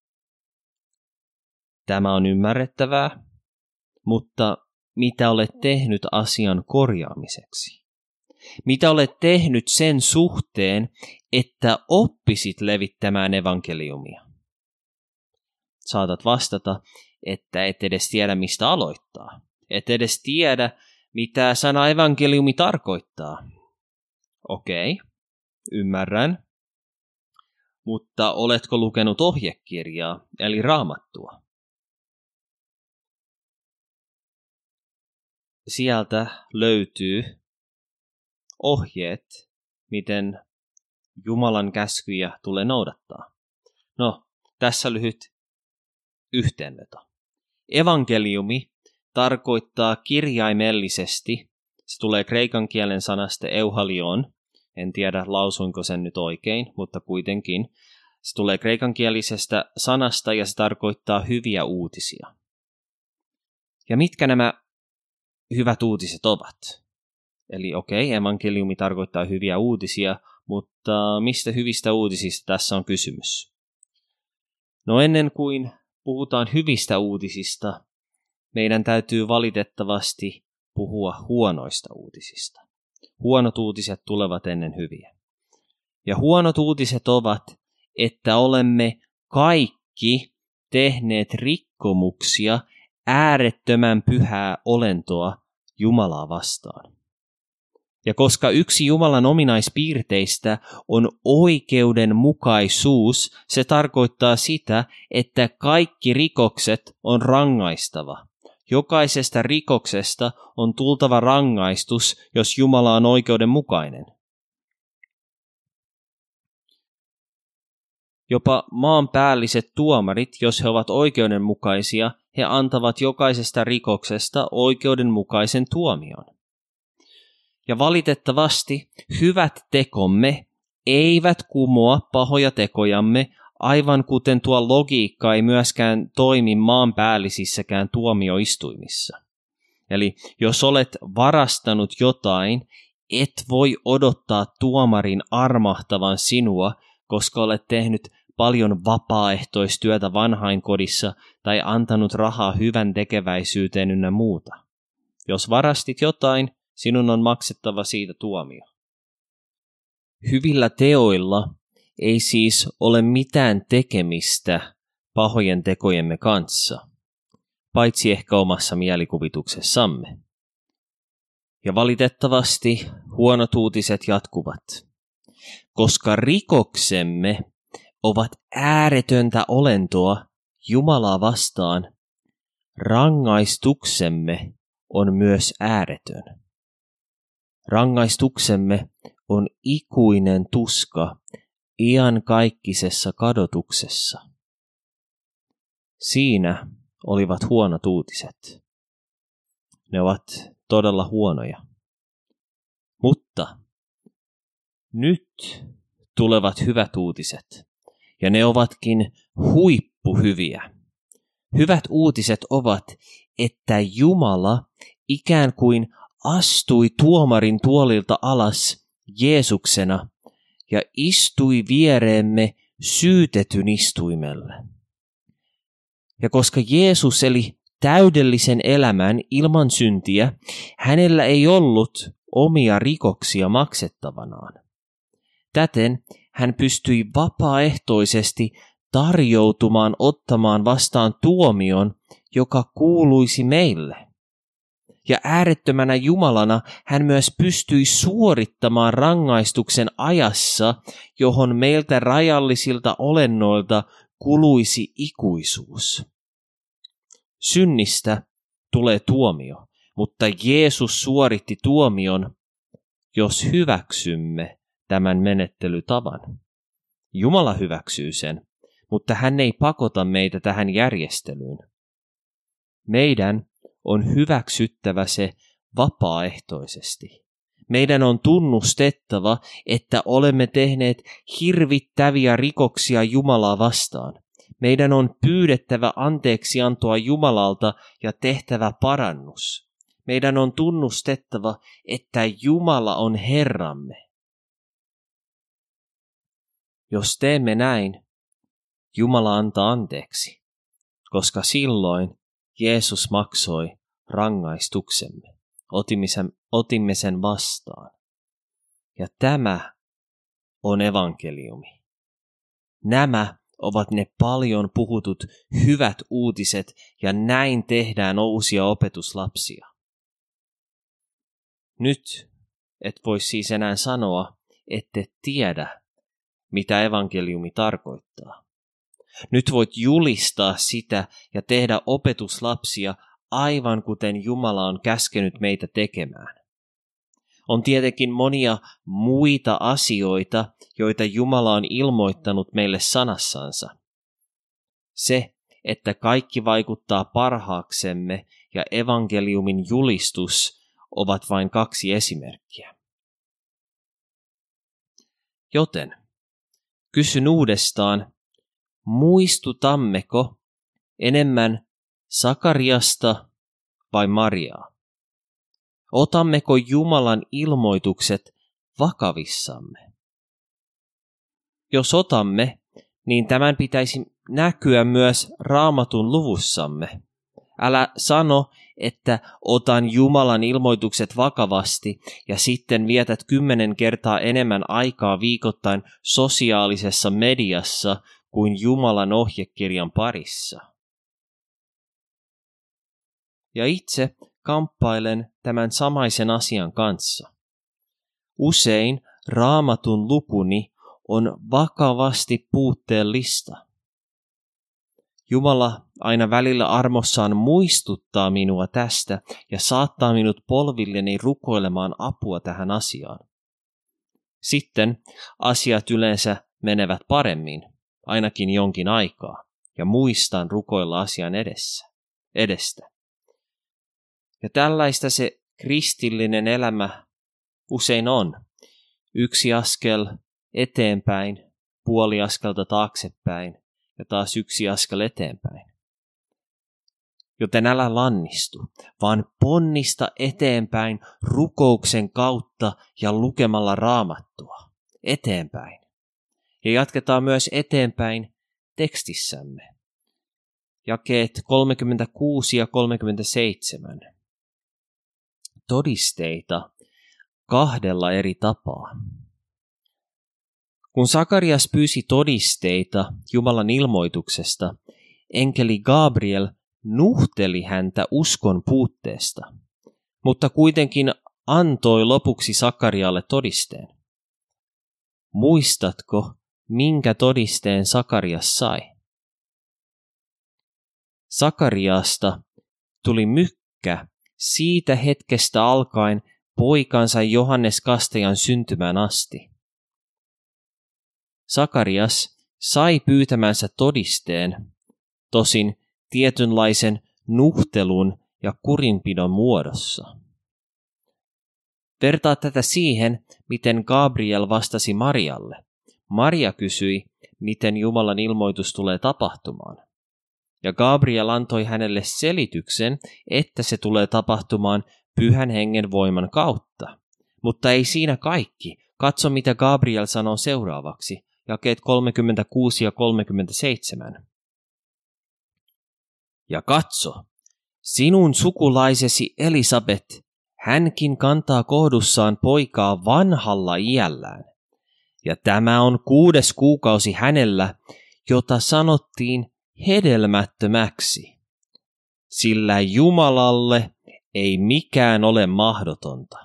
Tämä on ymmärrettävää, mutta mitä olet tehnyt asian korjaamiseksi? Mitä olet tehnyt sen suhteen, että oppisit levittämään evankeliumia? Saatat vastata, että et edes tiedä, mistä aloittaa. Et edes tiedä, mitä sana evankeliumi tarkoittaa. Okei, ymmärrän. Mutta oletko lukenut ohjekirjaa, eli Raamattua? Sieltä löytyy ohjeet, miten Jumalan käskyjä tulee noudattaa. No, tässä lyhyt yhteenveto. Evankeliumi tarkoittaa kirjaimellisesti, se tulee kreikan kielen sanasta euhalion, en tiedä lausuinko sen nyt oikein, mutta kuitenkin. Se tulee kreikankielisestä sanasta ja se tarkoittaa hyviä uutisia. Ja mitkä nämä hyvät uutiset ovat? Eli okei, okay, evankeliumi tarkoittaa hyviä uutisia, mutta mistä hyvistä uutisista tässä on kysymys? No ennen kuin puhutaan hyvistä uutisista, meidän täytyy valitettavasti puhua huonoista uutisista. Huonot uutiset tulevat ennen hyviä. Ja huonot uutiset ovat, että olemme kaikki tehneet rikkomuksia äärettömän pyhää olentoa Jumalaa vastaan. Ja koska yksi Jumalan ominaispiirteistä on oikeudenmukaisuus, se tarkoittaa sitä, että kaikki rikokset on rangaistava. Jokaisesta rikoksesta on tultava rangaistus, jos Jumala on oikeudenmukainen. Jopa maanpäälliset tuomarit, jos he ovat oikeudenmukaisia, he antavat jokaisesta rikoksesta oikeudenmukaisen tuomion. Ja valitettavasti hyvät tekomme eivät kumoa pahoja tekojamme, aivan kuten tuo logiikka ei myöskään toimi maanpäällisissäkään tuomioistuimissa. Eli jos olet varastanut jotain, et voi odottaa tuomarin armahtavan sinua, koska olet tehnyt paljon vapaaehtoistyötä vanhainkodissa tai antanut rahaa hyvän tekeväisyyteen ynnä muuta. Jos varastit jotain, sinun on maksettava siitä tuomio. Hyvillä teoilla ei siis ole mitään tekemistä pahojen tekojemme kanssa, paitsi ehkä omassa mielikuvituksessamme. Ja valitettavasti huonot uutiset jatkuvat, koska rikoksemme ovat ääretöntä olentoa Jumalaa vastaan, rangaistuksemme on myös ääretön. Rangaistuksemme on ikuinen tuska iankaikkisessa kadotuksessa. Siinä olivat huonot uutiset. Ne ovat todella huonoja. Mutta nyt tulevat hyvät uutiset, ja ne ovatkin huippuhyviä. Hyvät uutiset ovat, että Jumala ikään kuin astui tuomarin tuolilta alas Jeesuksena ja istui viereemme syytetyn istuimelle. Ja koska Jeesus eli täydellisen elämän ilman syntiä, hänellä ei ollut omia rikoksia maksettavanaan. Täten hän pystyi vapaaehtoisesti tarjoutumaan ottamaan vastaan tuomion, joka kuuluisi meille. Ja äärettömänä Jumalana hän myös pystyi suorittamaan rangaistuksen ajassa, johon meiltä rajallisilta olennoilta kuluisi ikuisuus. Synnistä tulee tuomio, mutta Jeesus suoritti tuomion, jos hyväksymme tämän menettelytavan. Jumala hyväksyy sen, mutta hän ei pakota meitä tähän järjestelyyn. Meidän on hyväksyttävä se vapaaehtoisesti. Meidän on tunnustettava, että olemme tehneet hirvittäviä rikoksia Jumalaa vastaan. Meidän on pyydettävä anteeksiantoa Jumalalta ja tehtävä parannus. Meidän on tunnustettava, että Jumala on Herramme. Jos teemme näin, Jumala antaa anteeksi, koska silloin Jeesus maksoi rangaistuksemme. Otimme sen, otimme sen vastaan. Ja tämä on evankeliumi. Nämä ovat ne paljon puhutut hyvät uutiset, ja näin tehdään uusia opetuslapsia. Nyt et voi siis enää sanoa, ette tiedä, mitä evankeliumi tarkoittaa. Nyt voit julistaa sitä ja tehdä opetuslapsia aivan kuten Jumala on käskenyt meitä tekemään. On tietenkin monia muita asioita, joita Jumala on ilmoittanut meille sanassansa. Se, että kaikki vaikuttaa parhaaksemme ja evankeliumin julistus ovat vain kaksi esimerkkiä. Joten kysyn uudestaan, muistutammeko enemmän Sakariasta vai Mariaa? Otammeko Jumalan ilmoitukset vakavissamme? Jos otamme, niin tämän pitäisi näkyä myös Raamatun luvussamme. Älä sano, että otan Jumalan ilmoitukset vakavasti ja sitten vietät kymmenen kertaa enemmän aikaa viikoittain sosiaalisessa mediassa kuin Jumalan ohjekirjan parissa. Ja itse kamppailen tämän samaisen asian kanssa. Usein Raamatun lukuni on vakavasti puutteellista. Jumala aina välillä armossaan muistuttaa minua tästä ja saattaa minut polvilleni rukoilemaan apua tähän asiaan. Sitten asiat yleensä menevät paremmin, ainakin jonkin aikaa, ja muistan rukoilla asian edessä, edestä. Ja tällaista se kristillinen elämä usein on. Yksi askel eteenpäin, puoli askelta taaksepäin ja taas yksi askel eteenpäin. Joten älä lannistu, vaan ponnista eteenpäin rukouksen kautta ja lukemalla Raamattua. Eteenpäin. Ja jatketaan myös eteenpäin tekstissämme. Jakeet kolmekymmentäkuusi ja kolmekymmentäseitsemän. Todisteita kahdella eri tapaa. Kun Sakarias pyysi todisteita Jumalan ilmoituksesta, enkeli Gabriel nuhteli häntä uskon puutteesta, mutta kuitenkin antoi lopuksi Sakarialle todisteen. Muistatko, minkä todisteen Sakarias sai. Sakariasta tuli mykkä siitä hetkestä alkaen poikansa Johannes Kastajan syntymään asti. Sakarias sai pyytämänsä todisteen, tosin tietynlaisen nuhtelun ja kurinpidon muodossa. Vertaa tätä siihen, miten Gabriel vastasi Marialle. Maria kysyi, miten Jumalan ilmoitus tulee tapahtumaan. Ja Gabriel antoi hänelle selityksen, että se tulee tapahtumaan Pyhän Hengen voiman kautta. Mutta ei siinä kaikki. Katso, mitä Gabriel sanoo seuraavaksi. Jakeet kolmekymmentäkuusi ja kolmekymmentäseitsemän. Ja katso, sinun sukulaisesi Elisabet, hänkin kantaa kohdussaan poikaa vanhalla iällään. Ja tämä on kuudes kuukausi hänellä, jota sanottiin hedelmättömäksi. Sillä Jumalalle ei mikään ole mahdotonta.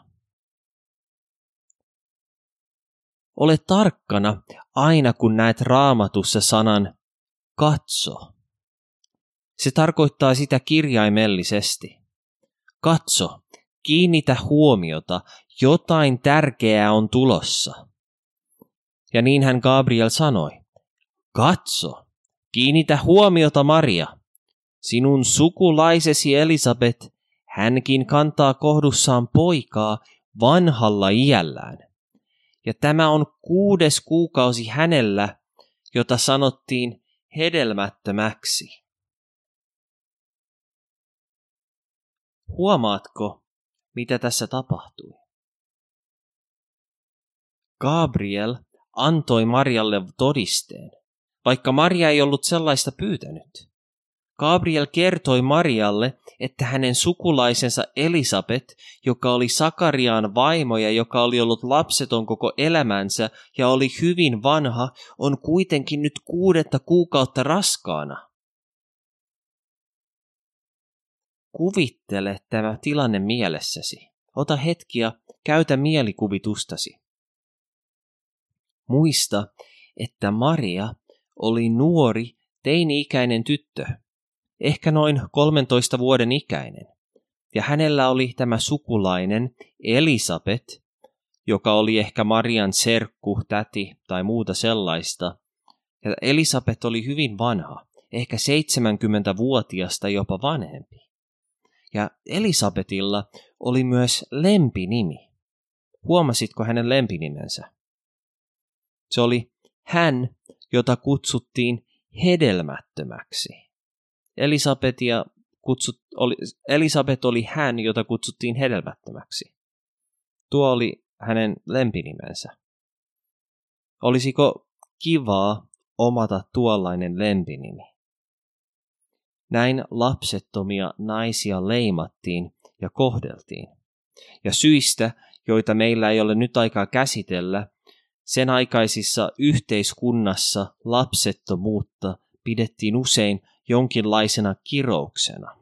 Ole tarkkana aina kun näet Raamatussa sanan katso. Se tarkoittaa sitä kirjaimellisesti. Katso, kiinnitä huomiota, jotain tärkeää on tulossa. Ja niin hän Gabriel sanoi, katso, kiinnitä huomiota Maria, sinun sukulaisesi Elisabet, hänkin kantaa kohdussaan poikaa vanhalla iällään. Ja tämä on kuudes kuukausi hänellä, jota sanottiin hedelmättömäksi. Huomaatko, mitä tässä tapahtui? Gabriel antoi Marialle todisteen, vaikka Maria ei ollut sellaista pyytänyt. Gabriel kertoi Marialle, että hänen sukulaisensa Elisabet, joka oli Sakariaan vaimo ja joka oli ollut lapseton koko elämänsä ja oli hyvin vanha, on kuitenkin nyt kuudetta kuukautta raskaana. Kuvittele tämä tilanne mielessäsi. Ota hetki ja käytä mielikuvitustasi. Muista, että Maria oli nuori, teini-ikäinen tyttö, ehkä noin kolmentoista vuoden ikäinen, ja hänellä oli tämä sukulainen Elisabet, joka oli ehkä Marian serkku, täti tai muuta sellaista. Ja Elisabet oli hyvin vanha, ehkä seitsemänkymmentävuotiasta tai jopa vanhempi. Ja Elisabetilla oli myös lempinimi. Huomasitko hänen lempinimensä? Se oli hän, jota kutsuttiin hedelmättömäksi. Elisabetia kutsut, oli, Elisabet oli hän, jota kutsuttiin hedelmättömäksi. Tuo oli hänen lempinimensä. Olisiko kivaa omata tuollainen lempinimi? Näin lapsettomia naisia leimattiin ja kohdeltiin. Ja syistä, joita meillä ei ole nyt aikaa käsitellä, sen aikaisissa yhteiskunnassa lapsettomuutta pidettiin usein jonkinlaisena kirouksena.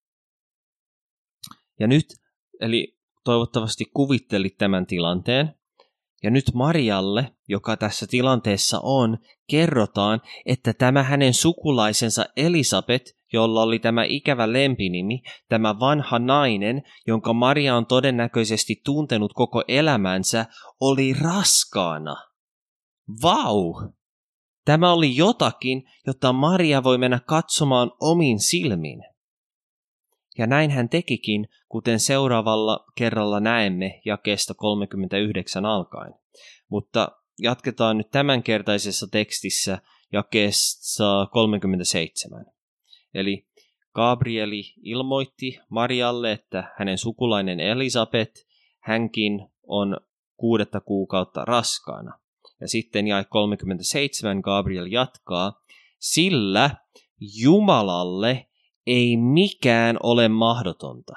Ja nyt, eli toivottavasti kuvittelit tämän tilanteen, ja nyt Marialle, joka tässä tilanteessa on, kerrotaan, että tämä hänen sukulaisensa Elisabet, jolla oli tämä ikävä lempinimi, tämä vanha nainen, jonka Maria on todennäköisesti tuntenut koko elämänsä, oli raskaana. Vau! Tämä oli jotakin, jota Maria voi mennä katsomaan omin silmin. Ja näin hän tekikin, kuten seuraavalla kerralla näemme jakeesta kolmekymmentäyhdeksän alkaen. Mutta jatketaan nyt tämänkertaisessa tekstissä jakeessa kolmekymmentäseitsemän. Eli Gabrieli ilmoitti Marialle, että hänen sukulainen Elisabet, hänkin on kuudetta kuukautta raskaana. Ja sitten jae kolmekymmentäseitsemän Gabriel jatkaa, sillä Jumalalle ei mikään ole mahdotonta.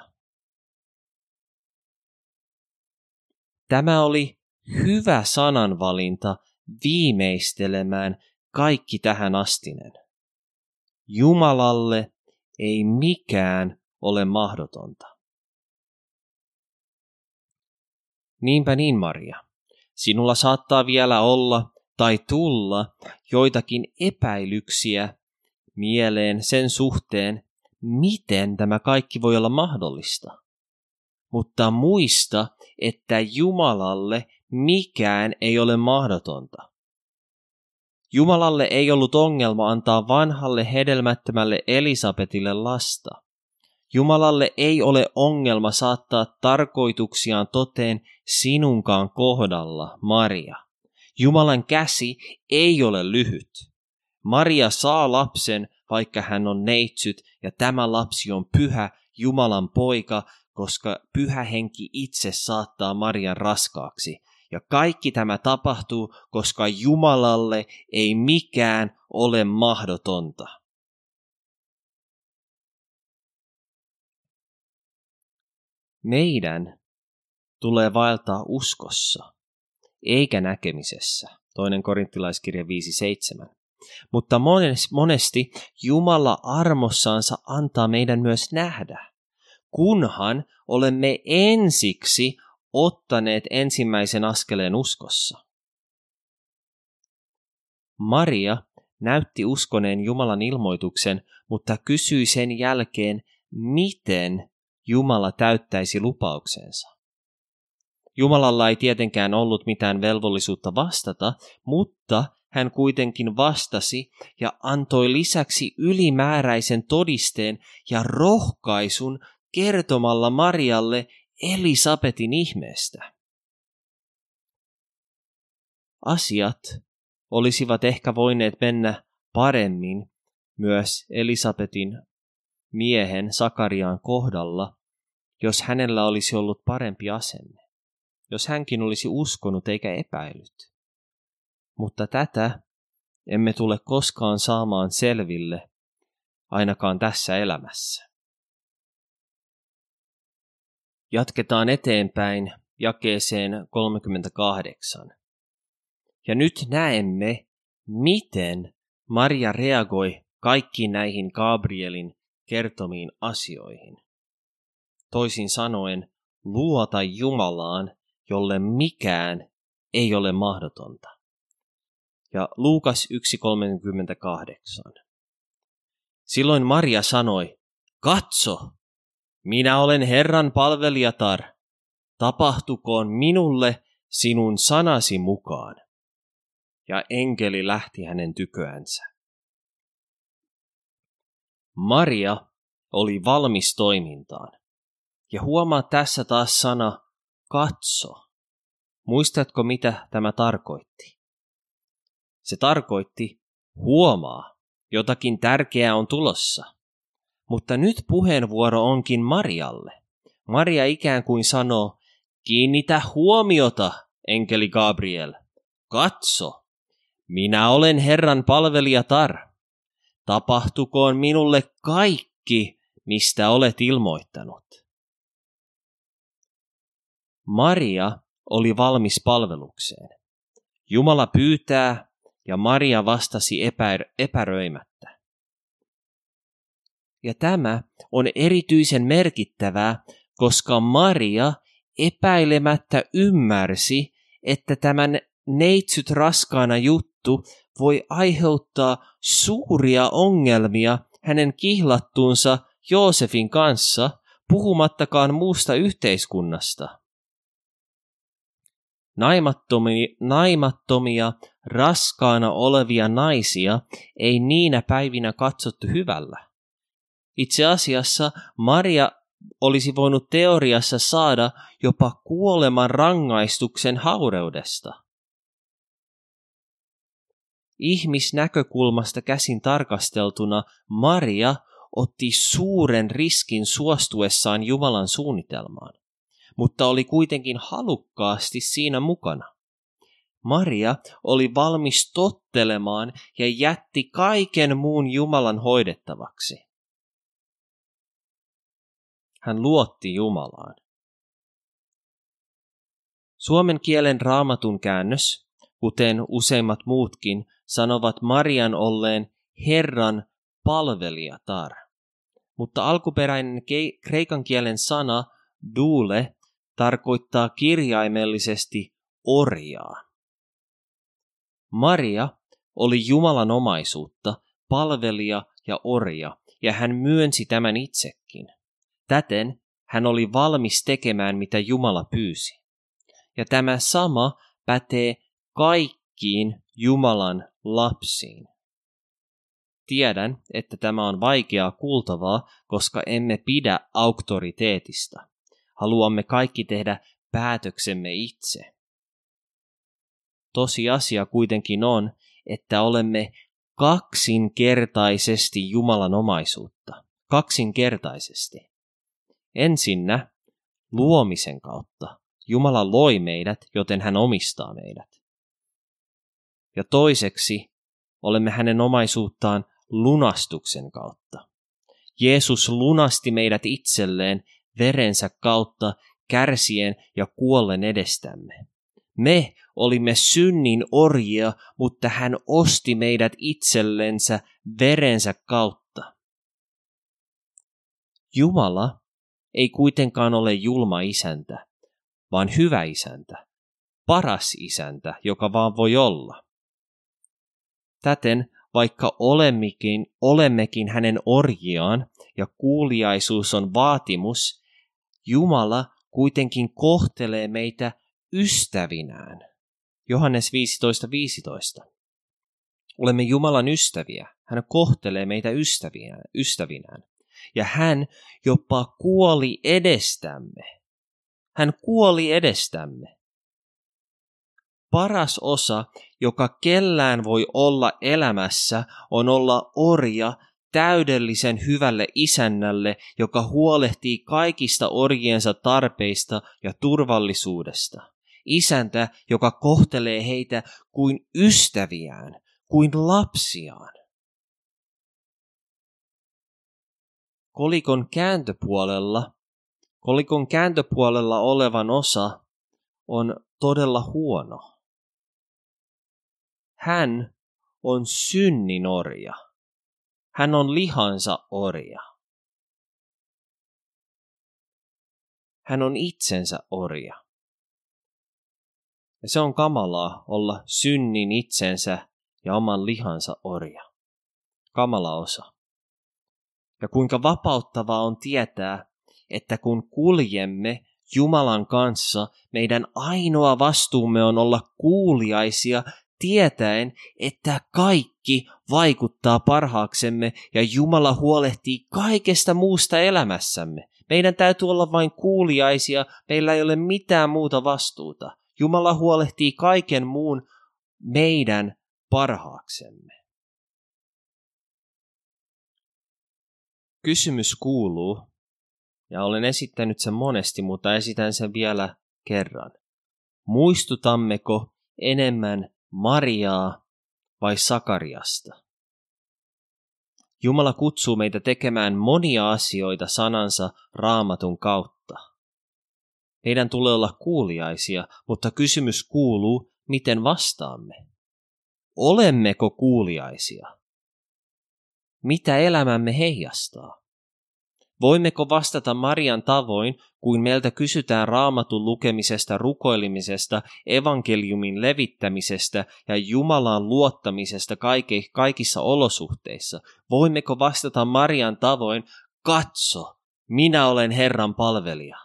Tämä oli hyvä sananvalinta viimeistelemään kaikki tähän astinen. Jumalalle ei mikään ole mahdotonta. Niinpä niin, Maria. Sinulla saattaa vielä olla tai tulla joitakin epäilyksiä mieleen sen suhteen, miten tämä kaikki voi olla mahdollista. Mutta muista, että Jumalalle mikään ei ole mahdotonta. Jumalalle ei ollut ongelma antaa vanhalle hedelmättömälle Elisabetille lasta. Jumalalle ei ole ongelma saattaa tarkoituksiaan toteen sinunkaan kohdalla, Maria. Jumalan käsi ei ole lyhyt. Maria saa lapsen, vaikka hän on neitsyt, ja tämä lapsi on pyhä Jumalan poika, koska pyhä henki itse saattaa Marian raskaaksi. Ja kaikki tämä tapahtuu, koska Jumalalle ei mikään ole mahdotonta. Meidän tulee vaeltaa uskossa, eikä näkemisessä. Toinen korinttilaiskirja viisi seitsemän. Mutta monesti Jumala armossansa antaa meidän myös nähdä, kunhan olemme ensiksi ottaneet ensimmäisen askeleen uskossa. Maria näytti uskoneen Jumalan ilmoituksen, mutta kysyi sen jälkeen, miten Jumala täyttäisi lupauksensa. Jumalalla ei tietenkään ollut mitään velvollisuutta vastata, mutta hän kuitenkin vastasi ja antoi lisäksi ylimääräisen todisteen ja rohkaisun kertomalla Marialle Elisabetin ihmeestä. Asiat olisivat ehkä voineet mennä paremmin myös Elisabetin miehen Sakariaan kohdalla, jos hänellä olisi ollut parempi asenne, jos hänkin olisi uskonut eikä epäillyt. Mutta tätä emme tule koskaan saamaan selville, ainakaan tässä elämässä. Jatketaan eteenpäin jakeeseen kolmekymmentäkahdeksan. Ja nyt näemme, miten Maria reagoi kaikkiin näihin Gabrielin kertomiin asioihin. Toisin sanoen, luota Jumalaan, jolle mikään ei ole mahdotonta. Ja Luukas yksi kolmekymmentäkahdeksan. Silloin Maria sanoi, katso, minä olen Herran palvelijatar, tapahtukoon minulle sinun sanasi mukaan. Ja enkeli lähti hänen tyköänsä. Maria oli valmis toimintaan. Ja huomaa tässä taas sana katso. Muistatko, mitä tämä tarkoitti? Se tarkoitti huomaa, jotakin tärkeää on tulossa. Mutta nyt puheenvuoro onkin Marialle. Maria ikään kuin sanoo, kiinnitä huomiota, enkeli Gabriel. Katso, minä olen Herran palvelijatar. Tapahtukoon minulle kaikki, mistä olet ilmoittanut. Maria oli valmis palvelukseen. Jumala pyytää ja Maria vastasi epä- epäröimättä. Ja tämä on erityisen merkittävää, koska Maria epäilemättä ymmärsi, että tämän neitsyt raskaana juttu voi aiheuttaa suuria ongelmia hänen kihlattuunsa Joosefin kanssa, puhumattakaan muusta yhteiskunnasta. Naimattomia, naimattomia, raskaana olevia naisia ei niinä päivinä katsottu hyvällä. Itse asiassa Maria olisi voinut teoriassa saada jopa kuoleman rangaistuksen haureudesta. Ihmisnäkökulmasta käsin tarkasteltuna Maria otti suuren riskin suostuessaan Jumalan suunnitelmaan, mutta oli kuitenkin halukkaasti siinä mukana. Maria oli valmis tottelemaan ja jätti kaiken muun Jumalan hoidettavaksi. Hän luotti Jumalaan. Suomen kielen raamatun käännös, kuten useimmat muutkin, sanovat Marian olleen Herran palvelijatar. Mutta alkuperäinen kreikan kielen sana doule tarkoittaa kirjaimellisesti orjaa. Maria oli Jumalan omaisuutta, palvelija ja orja, ja hän myönsi tämän itsekin. Täten hän oli valmis tekemään, mitä Jumala pyysi. Ja tämä sama pätee kaikkiin Jumalan lapsiin. Tiedän, että tämä on vaikeaa kuultavaa, koska emme pidä auktoriteetista. Haluamme kaikki tehdä päätöksemme itse. Tosiasia kuitenkin on, että olemme kaksinkertaisesti Jumalan omaisuutta. Kaksinkertaisesti. Ensinnä luomisen kautta. Jumala loi meidät, joten hän omistaa meidät. Ja toiseksi olemme hänen omaisuuttaan lunastuksen kautta. Jeesus lunasti meidät itselleen verensä kautta kärsien ja kuollen edestämme. Me olimme synnin orjia, mutta hän osti meidät itsellensä verensä kautta. Jumala ei kuitenkaan ole julma isäntä, vaan hyvä isäntä, paras isäntä, joka vaan voi olla. Täten, vaikka olemmekin, olemmekin hänen orjiaan ja kuuliaisuus on vaatimus, Jumala kuitenkin kohtelee meitä ystävinään. Johannes viisitoista viisitoista. Olemme Jumalan ystäviä. Hän kohtelee meitä ystävinään, ystävinään. Ja hän jopa kuoli edestämme. Hän kuoli edestämme. Paras osa, joka kellään voi olla elämässä, on olla orja täydellisen hyvälle isännälle, joka huolehtii kaikista orjiensa tarpeista ja turvallisuudesta. Isäntä, joka kohtelee heitä kuin ystäviään, kuin lapsiaan. Kolikon kääntöpuolella, kolikon kääntöpuolella olevan osa on todella huono. Hän on synnin orja. Hän on lihansa orja. Hän on itsensä orja. Ja se on kamalaa olla synnin itsensä ja oman lihansa orja. Kamala osa. Ja kuinka vapauttavaa on tietää, että kun kuljemme Jumalan kanssa, meidän ainoa vastuumme on olla kuuliaisia, tietäen, että kaikki vaikuttaa parhaaksemme ja Jumala huolehtii kaikesta muusta elämässämme. Meidän täytyy olla vain kuuliaisia, meillä ei ole mitään muuta vastuuta. Jumala huolehtii kaiken muun meidän parhaaksemme. Kysymys kuuluu, ja olen esittänyt sen monesti, mutta esitän sen vielä kerran. Muistutammeko enemmän Mariaa vai Sakariasta? Jumala kutsuu meitä tekemään monia asioita sanansa Raamatun kautta. Meidän tulee olla kuuliaisia, mutta kysymys kuuluu, miten vastaamme? Olemmeko kuuliaisia? Mitä elämämme heijastaa? Voimmeko vastata Marian tavoin, kuin meiltä kysytään Raamatun lukemisesta, rukoilemisesta, evankeliumin levittämisestä ja Jumalaan luottamisesta kaikissa olosuhteissa? Voimmeko vastata Marian tavoin, katso, minä olen Herran palvelija?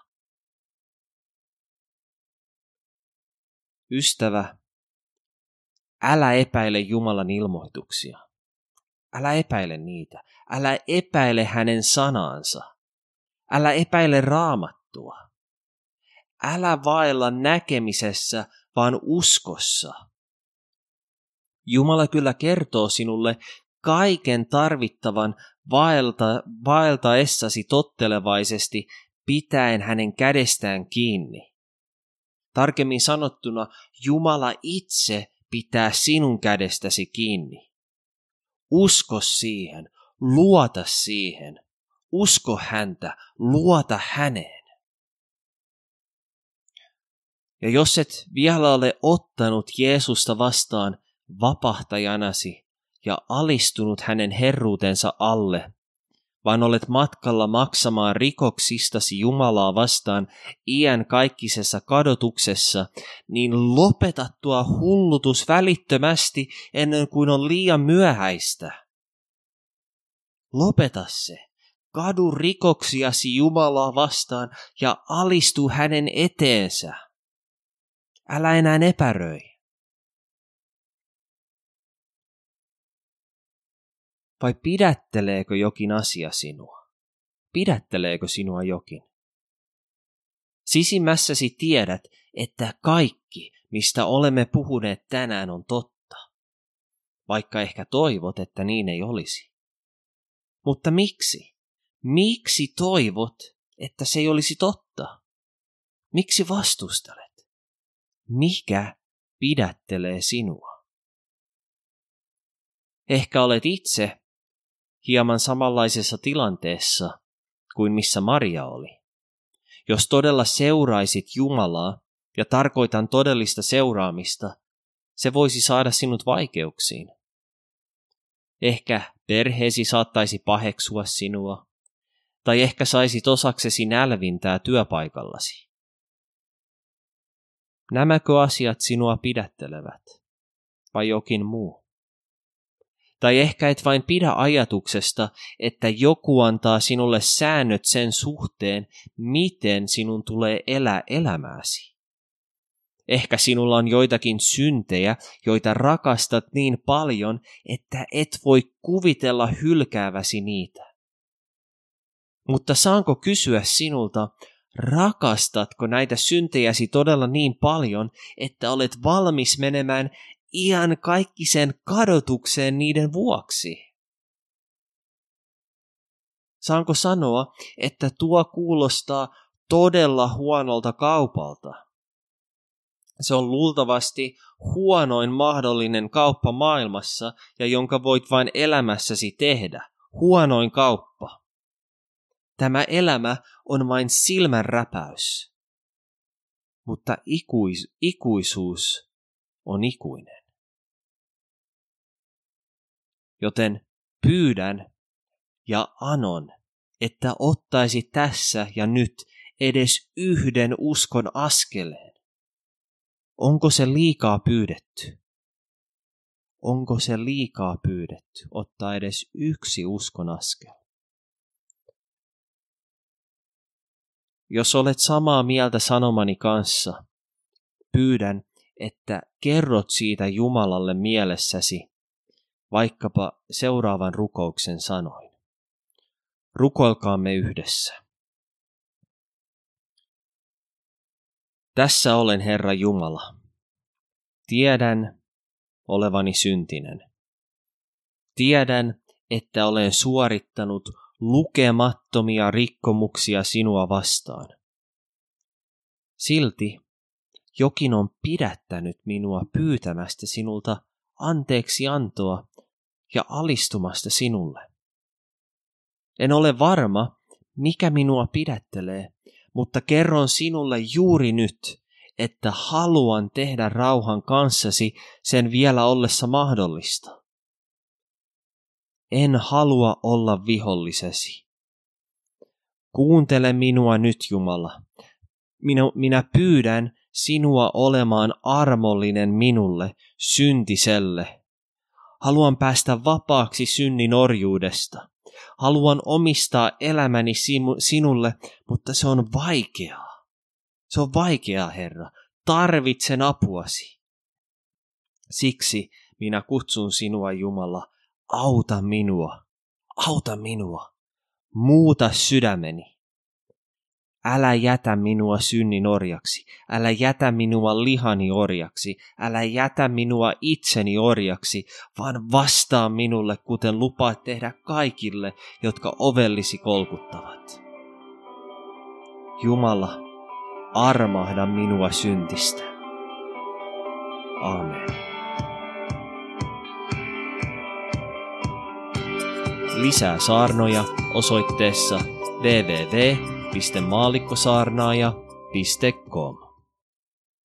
Ystävä, älä epäile Jumalan ilmoituksia. Älä epäile niitä. Älä epäile hänen sanaansa. Älä epäile Raamattua. Älä vaella näkemisessä, vaan uskossa. Jumala kyllä kertoo sinulle kaiken tarvittavan vaelta, vaeltaessasi tottelevaisesti pitäen hänen kädestään kiinni. Tarkemmin sanottuna, Jumala itse pitää sinun kädestäsi kiinni. Usko siihen, luota siihen, usko häntä, luota häneen. Ja jos et vielä ole ottanut Jeesusta vastaan vapahtajanasi ja alistunut hänen herruutensa alle, vaan olet matkalla maksamaan rikoksistasi Jumalaa vastaan iän kaikkisessa kadotuksessa, niin lopeta tuo hullutus välittömästi ennen kuin on liian myöhäistä. Lopeta se. Kadu rikoksiasi Jumalaa vastaan ja alistu hänen eteensä. Älä enää epäröi. Vai pidätteleekö jokin asia sinua? Pidätteleekö sinua jokin? Sisimmässäsi tiedät, että kaikki, mistä olemme puhuneet tänään, on totta. Vaikka ehkä toivot, että niin ei olisi. Mutta miksi? Miksi toivot, että se ei olisi totta? Miksi vastustelet? Mikä pidättelee sinua? Ehkä olet itse hieman samanlaisessa tilanteessa kuin missä Maria oli. Jos todella seuraisit Jumalaa, ja tarkoitan todellista seuraamista, se voisi saada sinut vaikeuksiin. Ehkä perheesi saattaisi paheksua sinua, tai ehkä saisit osaksesi nälvintää työpaikallasi. Nämäkö asiat sinua pidättelevät, vai jokin muu? Tai ehkä et vain pidä ajatuksesta, että joku antaa sinulle säännöt sen suhteen, miten sinun tulee elää elämääsi. Ehkä sinulla on joitakin syntejä, joita rakastat niin paljon, että et voi kuvitella hylkääväsi niitä. Mutta saanko kysyä sinulta, rakastatko näitä syntejäsi todella niin paljon, että olet valmis menemään iän kaikkisen kadotukseen niiden vuoksi? Saanko sanoa, että tuo kuulostaa todella huonolta kaupalta? Se on luultavasti huonoin mahdollinen kauppa maailmassa ja jonka voit vain elämässäsi tehdä. Huonoin kauppa. Tämä elämä on vain silmänräpäys, mutta ikuis- ikuisuus on ikuinen. Joten pyydän ja anon, että ottaisit tässä ja nyt edes yhden uskon askeleen. Onko se liikaa pyydetty? Onko se liikaa pyydetty ottaa edes yksi uskon askel? Jos olet samaa mieltä sanomani kanssa, pyydän, että kerrot siitä Jumalalle mielessäsi, vaikkapa seuraavan rukouksen sanoin. Rukoilkaamme yhdessä. Tässä olen, Herra Jumala. Tiedän olevani syntinen. Tiedän, että olen suorittanut lukemattomia rikkomuksia sinua vastaan. Silti jokin on pidättänyt minua pyytämästä sinulta anteeksi antoa ja alistumasta sinulle. En ole varma, mikä minua pidättelee, mutta kerron sinulle juuri nyt, että haluan tehdä rauhan kanssasi sen vielä ollessa mahdollista. En halua olla vihollisesi. Kuuntele minua nyt, Jumala. Minä, minä pyydän sinua olemaan armollinen minulle, syntiselle. Haluan päästä vapaaksi synnin orjuudesta. Haluan omistaa elämäni sinulle, mutta se on vaikeaa. Se on vaikeaa, Herra. Tarvitsen apuasi. Siksi minä kutsun sinua, Jumala. Auta minua. Auta minua. Muuta sydämeni. Älä jätä minua synnin orjaksi. Älä jätä minua lihani orjaksi. Älä jätä minua itseni orjaksi, vaan vastaa minulle, kuten lupaat tehdä kaikille, jotka ovellisi kolkuttavat. Jumala, armahda minua syntistä. Aamen. Lisää saarnoja osoitteessa double-u double-u double-u piste maallikkosaarnaaja piste com.